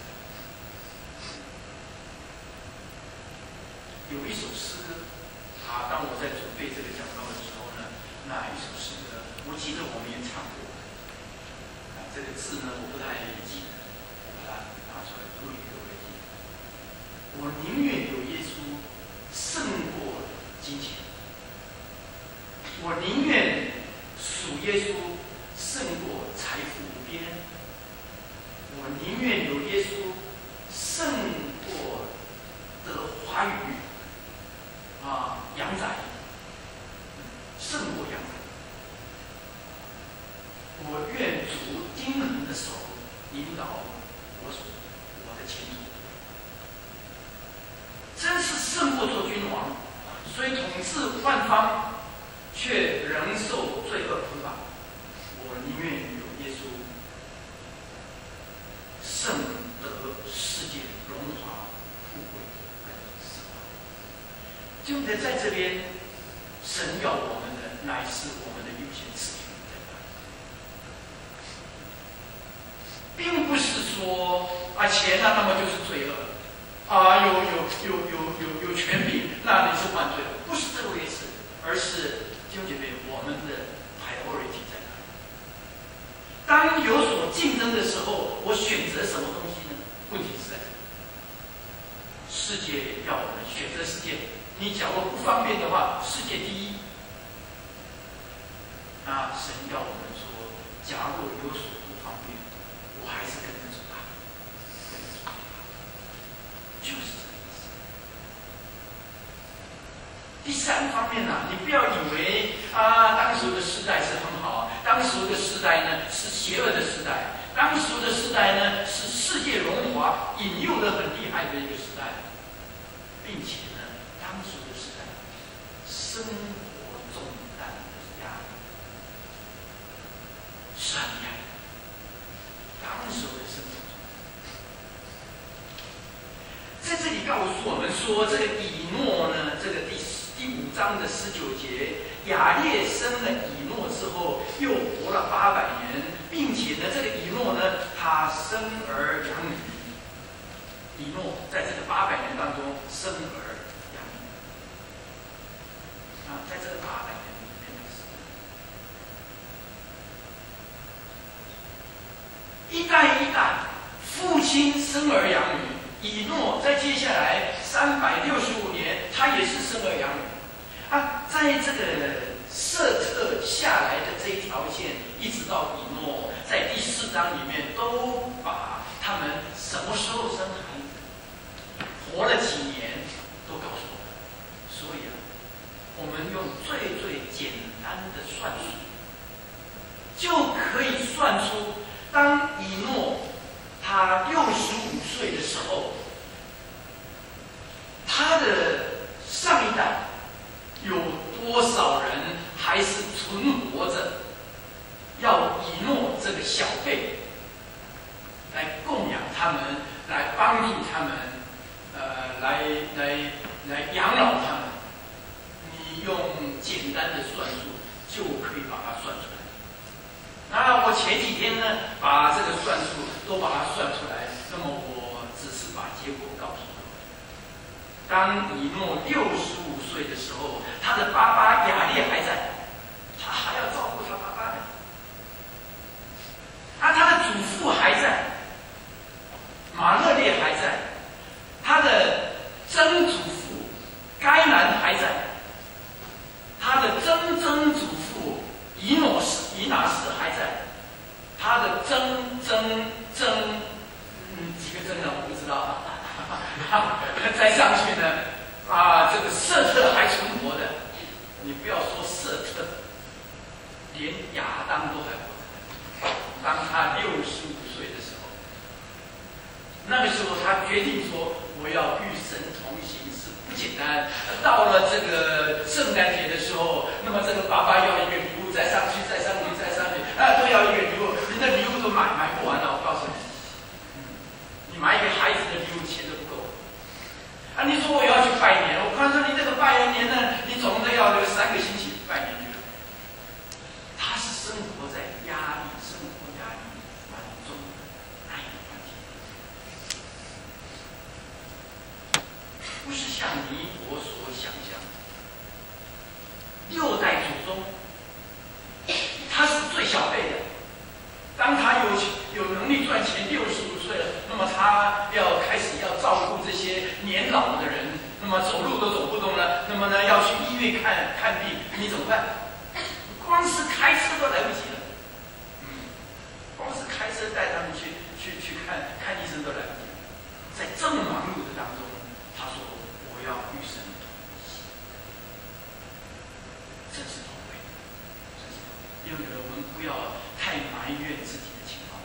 有一首诗歌啊，当我在准备这个讲道的时候呢，那一首诗歌，我记得我们也唱过。啊，这个字呢，我不太记得，我把它拿出来读一读给听。我宁愿有耶稣胜过金钱，我宁愿属耶稣胜过财富无边，我宁愿有耶稣胜过得华语啊，阳仔胜过阳仔。 我愿主钉痕的手引导我所我的前途。真是胜过做君王，虽统治万方，却仍受罪恶捆绑。我宁愿有耶稣，胜得世界荣华富贵跟死亡。就得在这边，神要我们的乃是我们的优先次序在哪里，并不是说啊钱啊，那么就是罪恶。啊，有有有有有有权柄，那你是犯罪了，不是这个意思，而是弟兄姐妹，我们的 priority 在哪里？当有所竞争的时候，我选择什么东西呢？问题是在这里。世界要我们选择世界，你假如不方便的话，世界第一。那神要我们说，假如有所不方便，我还是跟着主吧，跟着主吧。就是这个意思。第三方面呢、啊，你不要以为啊，当时的时代是很好，当时的时代呢是邪恶的时代，当时的时代呢是世界荣华引诱的很厉害的一个时代，并且呢，当时的时代生活重担的压力是很厉害的，当时的生活。在这里告诉我们说，这个以诺呢，这个第第五章的十九节，亚列生了以诺之后，又活了八百年，并且呢，这个以诺呢，他生儿养女。以诺在这个八百年当中生儿养女，啊，在这个八百年里面是一代一代，父亲生儿养女。以诺在接下来三百六十五年，他也是生儿养女。啊，在这个设特下来的这一条线，一直到以诺，在第四章里面都把他们什么时候生孩子，活了几年，都告诉我们。所以啊，我们用最最简单的算术，就可以算出，当以诺他六十五岁的时候，他的上一代有多少人还是存活着，要以诺这个小辈来供养他们，来帮助他们，呃，来来来养老他们。你用简单的算术就可以把它算出来。那我前几天呢，把这个算术都把它算出来，那么我只是把结果告诉各位。当以诺六十五岁的时候，他的爸爸亚列还在，他还要照顾他爸爸呢。啊，他的祖父还在，马勒列还在，他的曾祖父该南还在，他的曾曾祖父以诺士、以拿士还在，他的曾曾曾，嗯，几个曾呢？我不知道。再上去呢，啊，这个舍特还存活的，你不要说舍特，连亚当都还活着。当他六十五岁的时候，那个时候他决定说，我要与神同行是不简单。到了这个圣诞节的时候，那么这个爸爸要一个礼物，再上去，再上去，再上去，啊，都要一个礼物，你的礼物都买买不完了，我告诉你，嗯，你买给孩子的礼物钱都不够。啊，你说我要去拜年，我看说你这个拜年呢，你总得要有三个星期拜年去了。他是生活在压力、生活压力蛮重的那一个环境，不是像你我所想象的。六代祖宗，他是最小辈的。当他有有能力赚钱，六十五岁了，那么他要开始要照顾这些年老的人，那么走路都走不动了，那么呢要去医院看看病，你怎么办？光是开车都来不及了，嗯，光是开车带他们去去去看看医生都来不及了。在这么忙碌的当中，他说：“我要与神同行。”这是同辈，这是同辈。因为我们不要太忙。 埋怨自己的情况，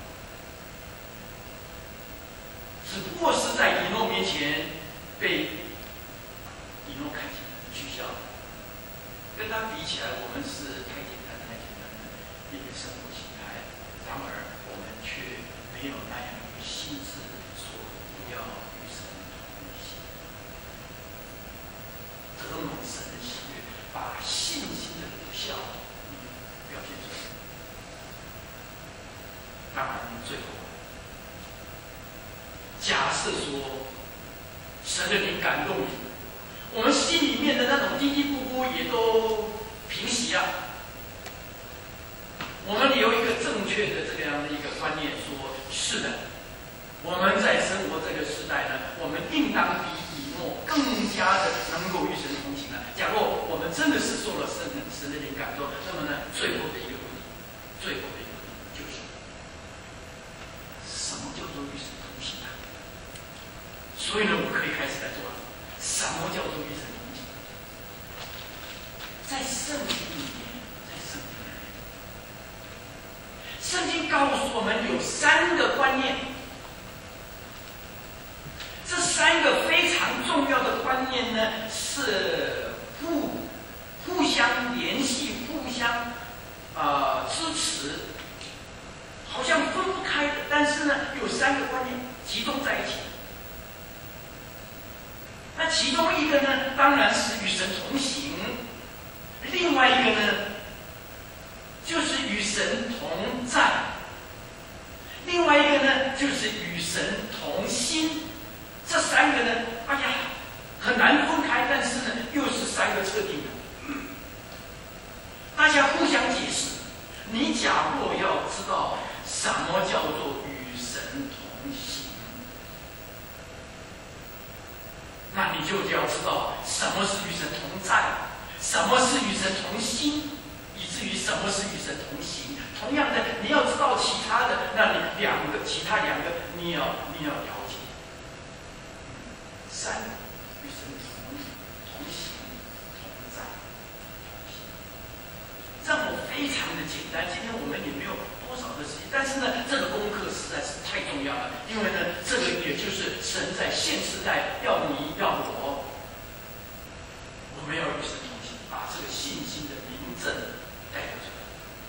只不过是在以诺面前被以诺看起来取笑，跟他比起来，我们是太简单太简单的一个生活形态，然而我们却没有那样一个心智，说不要与神同行，得蒙神的喜悦，把信心的有效表现出来。当然，最后，假设说神的灵感动你，我们心里面的那种嘀嘀咕咕也都平息了。我们有一个正确的这个样的一个观念，说是的，我们在生活这个时代呢，我们应当比以诺更加的能够与神同行了。假若我们真的是受了神神的灵感动，那么呢，最后的一个问题，最后的一个问题就是，什么叫做与神同行啊？所以呢，我们可以开始来做了。什么叫做与神同行？在圣经里面，在圣经里面，圣经告诉我们有三个观念，这三个非常重要的观念呢，是互互相联系、互相呃支持，好像分不开的，但是呢，有三个观念集中在一起。那其中一个呢，当然是与神同行；另外一个呢，就是与神同在；另外一个呢，就是与神同心。这三个呢，哎呀，很难分开，但是呢，又是三个特定的，大家互相解释。你假若要知道什么叫做与神同行，那你就要知道什么是与神同在，什么是与神同心，以至于什么是与神同行。同样的，你要知道其他的，那你两个其他两个你要你要了解。三，与神同同行同在。让我非常的简单，今天我们也没有多少的时间，但是呢，这个功课实在是太重要了，因为呢，这个也就是神在现时代要你要我，我们要与神同行，把这个信心的明证带出来。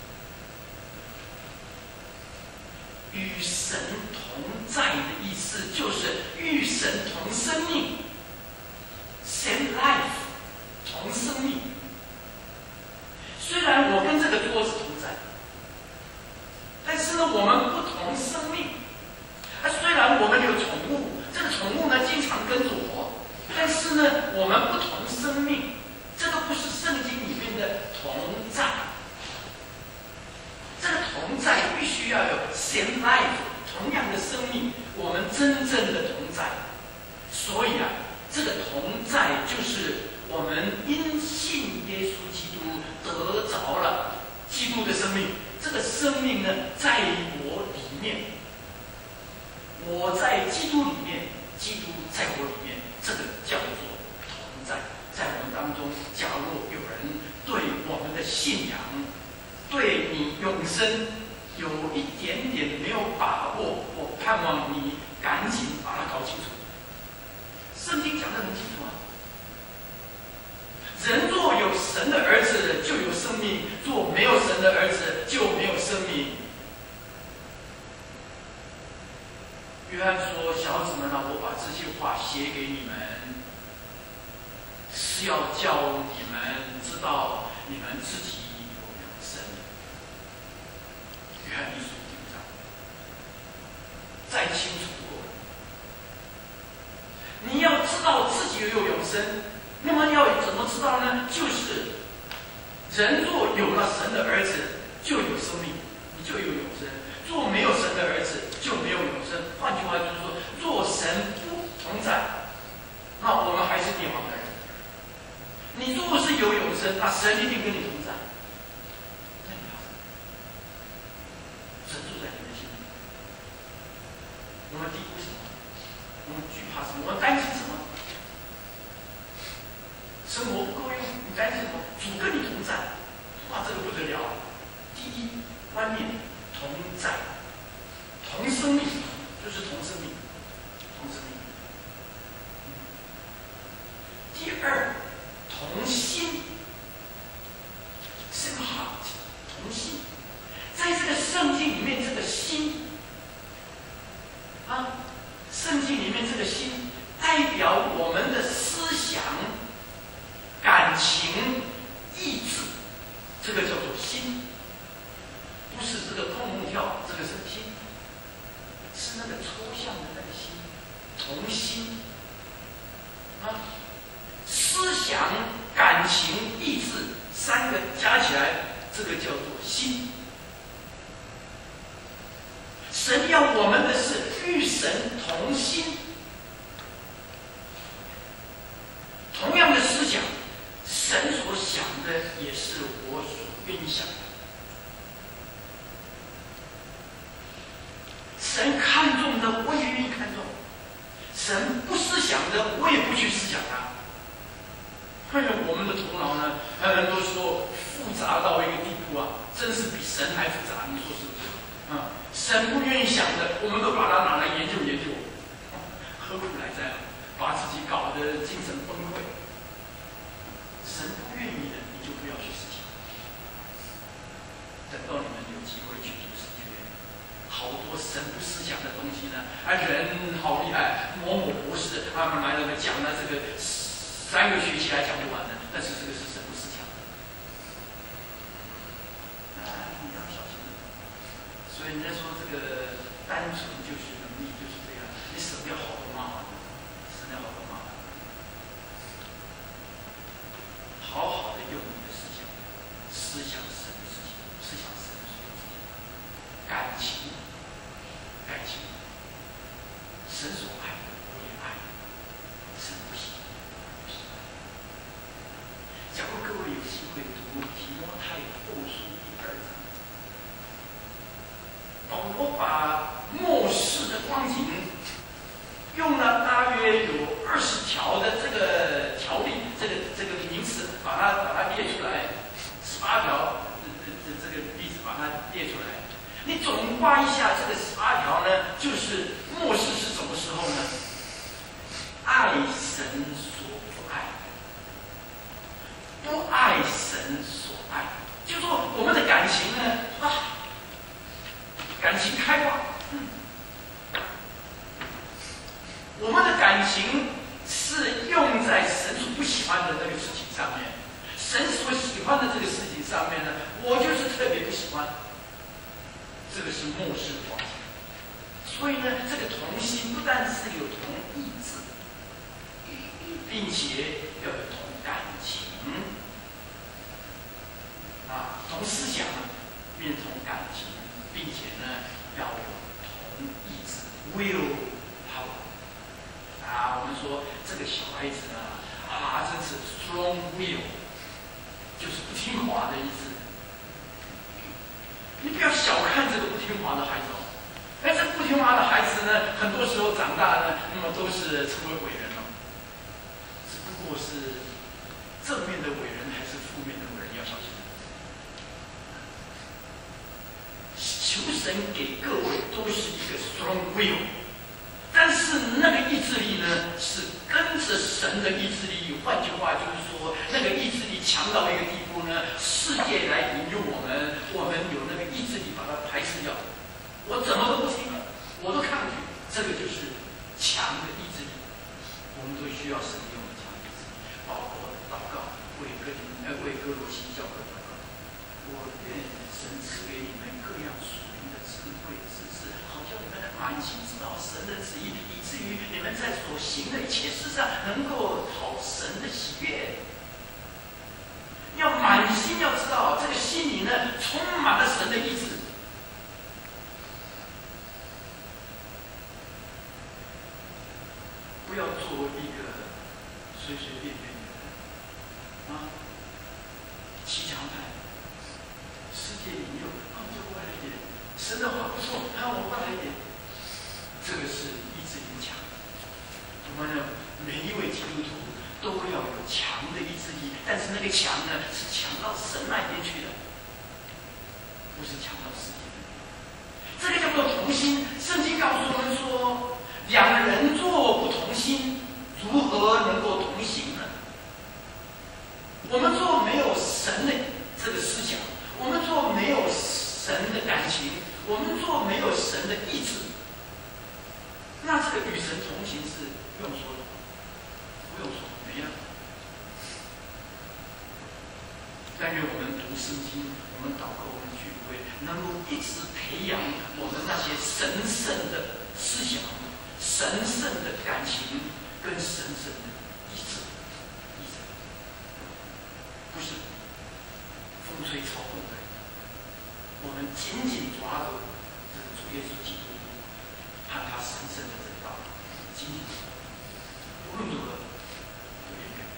与神同在的意思就是与神同生命 ，same life， 同生命。虽然我跟这个桌子同在，但是呢，我们不同生命。啊，虽然我们有宠物，这个宠物呢经常跟着我，但是呢，我们不同生命。这个不是圣经里面的同在。这个同在必须要有 same life， 同样的生命，我们真正的同在。所以啊，这个同在就是我们因信耶稣基督得着了基督的生命，这个生命呢，在我里面，我在基督里面，基督在我里面，这个叫做同在。在我们当中，假若有人对我们的信仰，对你永生有一点点没有把握，我盼望你赶紧把它搞清楚。圣经讲得很清楚啊。人若有神的儿子，就有生命；若没有神的儿子，就没有生命。约翰说：“小子们啊，我把这些话写给你们，是要叫你们知道你们自己有永生。”约翰一书第五章，再清楚不过。你要知道自己有永生。那么要怎么知道呢？就是人若有了神的儿子，就有生命，你就有永生；若没有神的儿子，就没有永生。换句话就是说，若神不同在，那我们还是灭亡的人。你如果是有永生，那神一定跟你同在。那你怕什么？神住在你的心里。我们低估什么？我们惧怕什么？我们担心什么？生活不够用，你担心什么？主跟你同在，哇，这个不得了！第一观念同什么心？是那个抽象的那个心，同心啊，思想、感情、意志三个加起来，这个叫做心。神要我们的是与神同心，同样的思想，神所想的也是我所愿意想的。神看重的，我也愿意看重；神不思想的，我也不去思想它。哎呀，我们的头脑呢，很多时候复杂到一个地步啊，真是比神还复杂，你说是不是？啊、嗯，神不愿意想的，我们都把它拿来研究研究，何苦来哉？把自己搞得精神崩溃。神不愿意的，你就不要去思想。等到你们有机会去读世界，好多神不思想的东西呢，啊，人好厉害，某某博士他们来了讲了这个三个学期还讲不完的，但是这个是神不思想的，啊，你要小心。所以人家说这个单纯就是能力，就是这样，你省掉好多麻烦，省掉好多麻烦。好好的用你的思想，思想神的事情，思想神的事情，感情，感情，神所爱的我也爱，神不喜欢，不喜欢。假如各位有机会读提摩太后书第二章，保罗把末世的光景用了大约有二十条的这个条例，这个这个名词，把它把它列出来，十八条这这这个例子把它列出来。你总括一下这个十八条呢，就是末世是什么时候呢？爱神所不爱，不爱神所爱，就说我们的感情呢啊，感情开挂。嗯我们的感情是用在神所不喜欢的那个事情上面，神所喜欢的这个事情上面呢，我就是特别不喜欢。这个是末世的光景。所以呢，这个同心不但是有同意志，并且要有同感情啊，同思想，并同感情，并且呢要有同意志 ，will power。啊，我们说这个小孩子呢，啊，真是 strong will， 就是不听话的意思。你不要小看这个不听话的孩子哦。哎，这不听话的孩子呢，很多时候长大呢，那么都是成为伟人了。只不过是正面的伟人还是负面的伟人，要小心。求神给各位都是一个 strong will。但是那个意志力呢，是跟着神的意志力。换句话就是说，那个意志力强到一个地步呢，世界来引诱我们，我们有那个意志力把它排斥掉。我怎么都不听了，我都抗拒。这个就是强的意志力。我们都需要神用的强意志力，包括祷告，为哥林呃为哥罗西教会祷告。我愿神赐给你们各样属灵的智慧知识，好叫你们满心知道神的旨意，以至于你们在所行的一切事上能够讨神的喜悦。要满心要知道，这个心里呢充满了神的意志。不要做一个随随便便的人啊，骑墙派，世界引诱，啊，我就过来一点，神的话不错，啊，我过来一点。这个是意志力强。我们呢，每一位基督徒都要有强的意志力，但是那个强呢，是强到神那边去的，不是强到世界的。这个叫做同心。圣经告诉我们说，两人若不同心，如何能够同行呢？我们若没有神的这个思想，我们若没有神的感情，我们若没有神的意志，那这个与神同行是不用说的，不用说，没了。但愿我们读圣经，我们祷告，我们聚会， 能够一直培养我们那些神圣的思想、神圣的感情跟神圣的意志。意志不是风吹草动的，我们紧紧抓住这个主耶稣基督和他神圣的这道，紧紧抓住，无论如何不变改。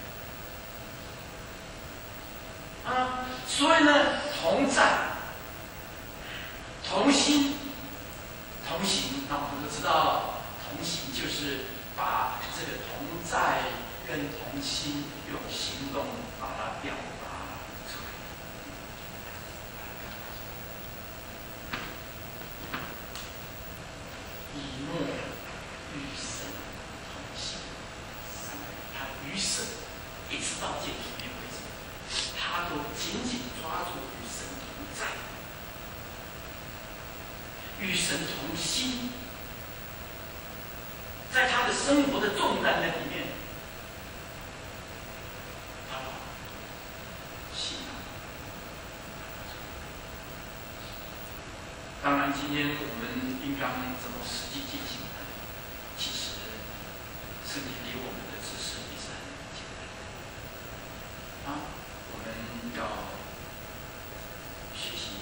啊，所以呢，同在、同心、同行，那我们都知道，同行就是把这个同在跟同心用行动把它表达出来。以诺与神同行，他与神一直到见主面为止，他都紧紧抓住与神同在，与神同心，在他的生活的重担的里面，他把心啊。当然，今天我们应当怎么实际进行呢？其实，圣经给我们的指示也是很简单的。啊，我们要学习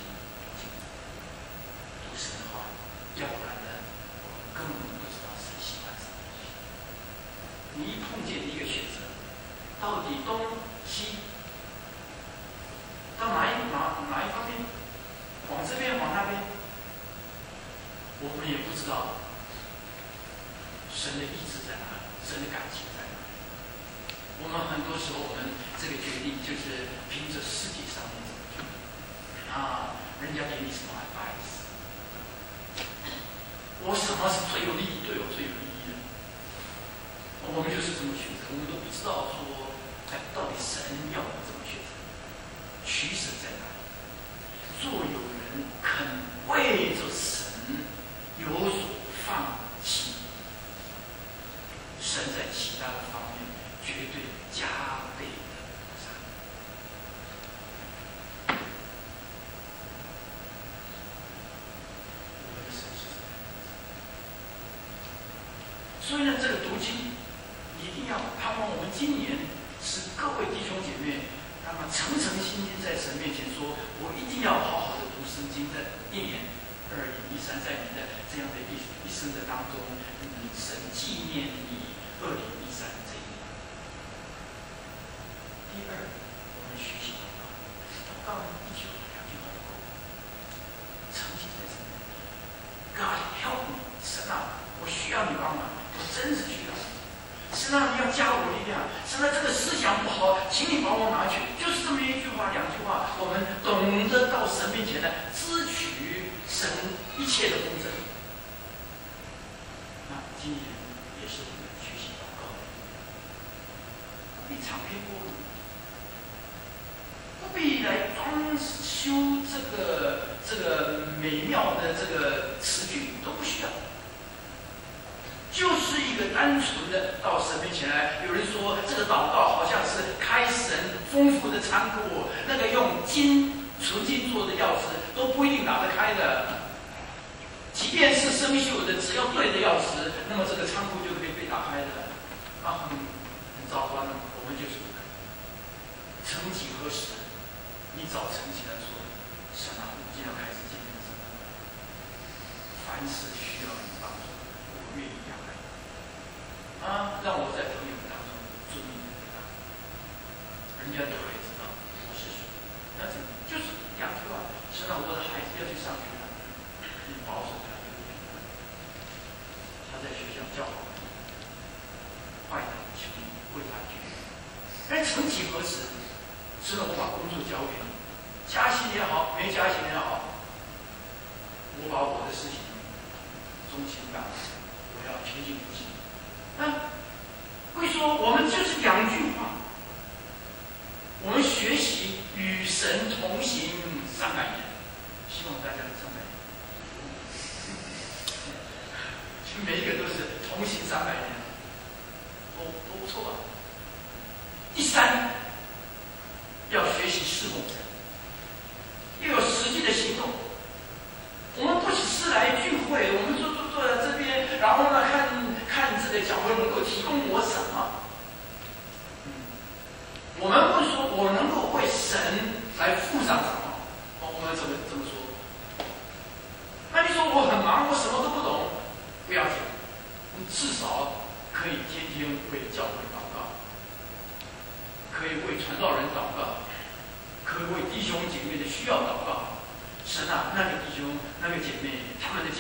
读神的话，要不然呢，我们根本不知道神喜欢什么东西。你一碰见一个选择，到底东西，到哪一哪哪一方面，往这边往那边？我们也不知道神的意志在哪里，神的感情在哪里。我们很多时候，我们这个决定就是凭着世界上面怎么决定啊，人家给你什么 advice， 我什么是最有利益，对我最有利益的，我们就是这么选择，我们都不知道说，哎，到底神要我们怎么选择，取舍在哪里？若有人肯为着神有所放弃，神在其他的方面绝对加倍的补偿。我们的神是这样。所以呢，这个读经一定要盼望我们今年使各位弟兄姐妹，那么诚诚心心在神面前说，我一定要好好的读圣经，在一年、二年、一三，在你的这样的一一生的当中，嗯，神纪念你二零一三这一年。第二，我们学习祷告，祷告一句话、两句话就够了，诚心在神面前 ，God help me， 神啊，我需要你帮忙，我真是需要你。神啊，你要加我力量。神啊，这个思想不好，请你帮我拿去。就是这么一句话、两句话，我们懂得到神面前来支取神一切的丰盛。那今年也是我们学习祷告的，不必长篇过路，不必来装修这个这个美妙的这个词句，都不需要。就是一个单纯的到神面前来。有人说这个祷告好像是开神丰富的仓库，那个用金纯金做的钥匙都不一定打得开的。即便是生锈的，只要对着钥匙，那么这个仓库就可以被打开的。啊，很很糟糕的。我们就是曾几何时，你早晨起来说，神啊，我今天要开始见证神，凡事需要你帮助，我愿意仰赖你。啊，让我在朋友当中尊你的大，人家都可以知道我是谁。那怎么就是两句话？是让我的孩子要去上学了，你保守他一个平安。他在学校教好，坏的求你为他决定。但曾几何时，是让我把工作交给你，加薪也好，没加薪也好，我把我的事情忠心办，我要全心全意。啊，会说我们就是两句话，我们学习与神同行三百年，希望大家三百年，其实每一个都是同行三百年，都都不错啊。第三，要学习侍奉神，要有实际的行动，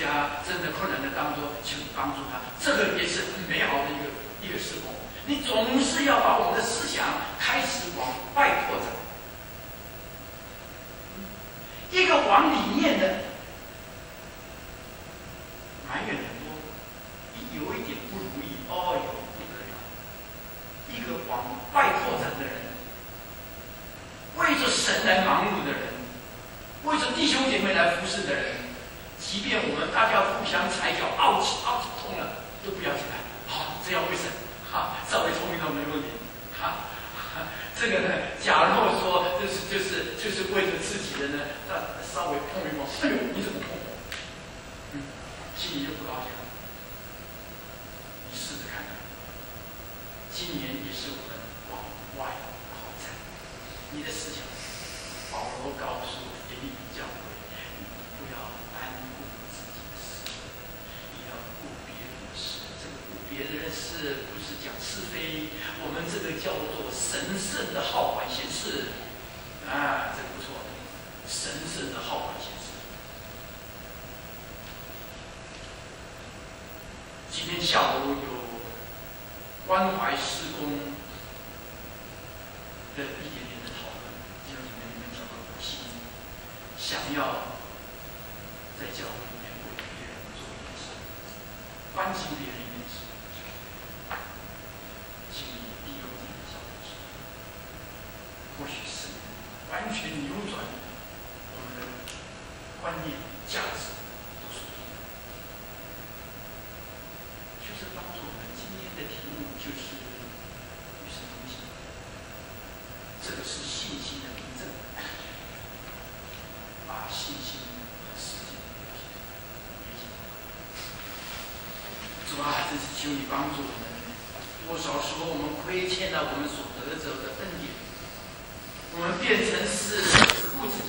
家真的困难的当中，请你帮助他，这个也是很美好的一个一个事工。你总是要把我们的思想开始往外拓展，一个往里面的埋怨很多，有一点不如意，哦哟不得了。一个往外拓展的人，为着神来忙碌的人，为着弟兄姐妹来服侍的人，即便我们大家互相踩脚，拗起拗起痛了，都不要紧来。好，只要为神，哈，稍微冲一冲没问题。哈，这个呢，假若说就是就是就是为着自己的呢，他稍微碰一碰，哎呦，你怎么碰我？嗯，心里就不高兴了。你试着看看，今年也是我们往外扩展你的思想。保罗告诉腓立比教会，你不要单顾自己的事，你要顾别人的事。这个顾别人的事不是讲是非，我们这个叫做神圣的好管闲事啊，这个不错，神圣的好管闲事。今天下午有关怀事工的一点点的讨论，弟兄姐妹，你们叫做有心，想要在教会里面为别人做一点事，关心别人一点事，请你第六点小故事，或许是完全扭转我们的观念、价值，都是对的。就是帮助我们今天的题目就是与神同行，这个是信心的凭证，把信心和实践表现出来。主啊，真是求你帮助我们。多少时候我们亏欠了我们所得着的恩典，我们变成是只顾自己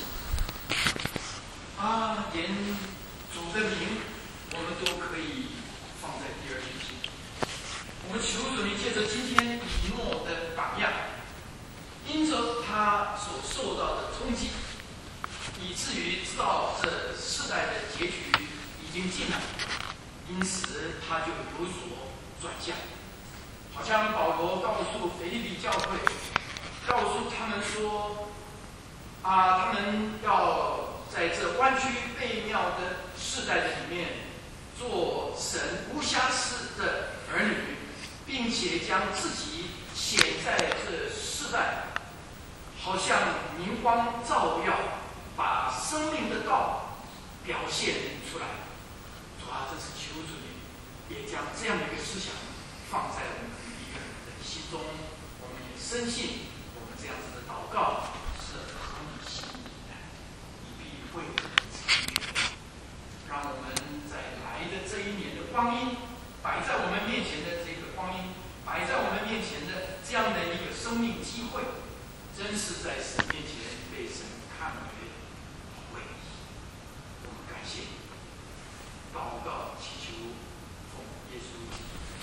啊，连主的名我们都可以放在第二顺序。我们求主你借着今天以诺的榜样，因着他所受到的冲击，以至于知道这世代的结局已经近了，因此他就有所转向。好像保罗告诉腓立比教会，告诉他们说啊，他们要在这弯曲悖谬的世代的里面，做神无瑕疵的儿女，并且将自己显在这世代，好像明光照耀，把生命的道表现出来。主啊，这是求主你也将这样的一个思想放在我们每一个人的心中。我们也深信，我们这样子的祷告是合你心意的，你必为我们成全。让我们在来的这一年的光阴，摆在我们面前的这个光阴，摆在我们面前的这样的一个生命机会，真是在神面前被神看为宝贵。我们感谢你，祷告祈求奉耶稣基督。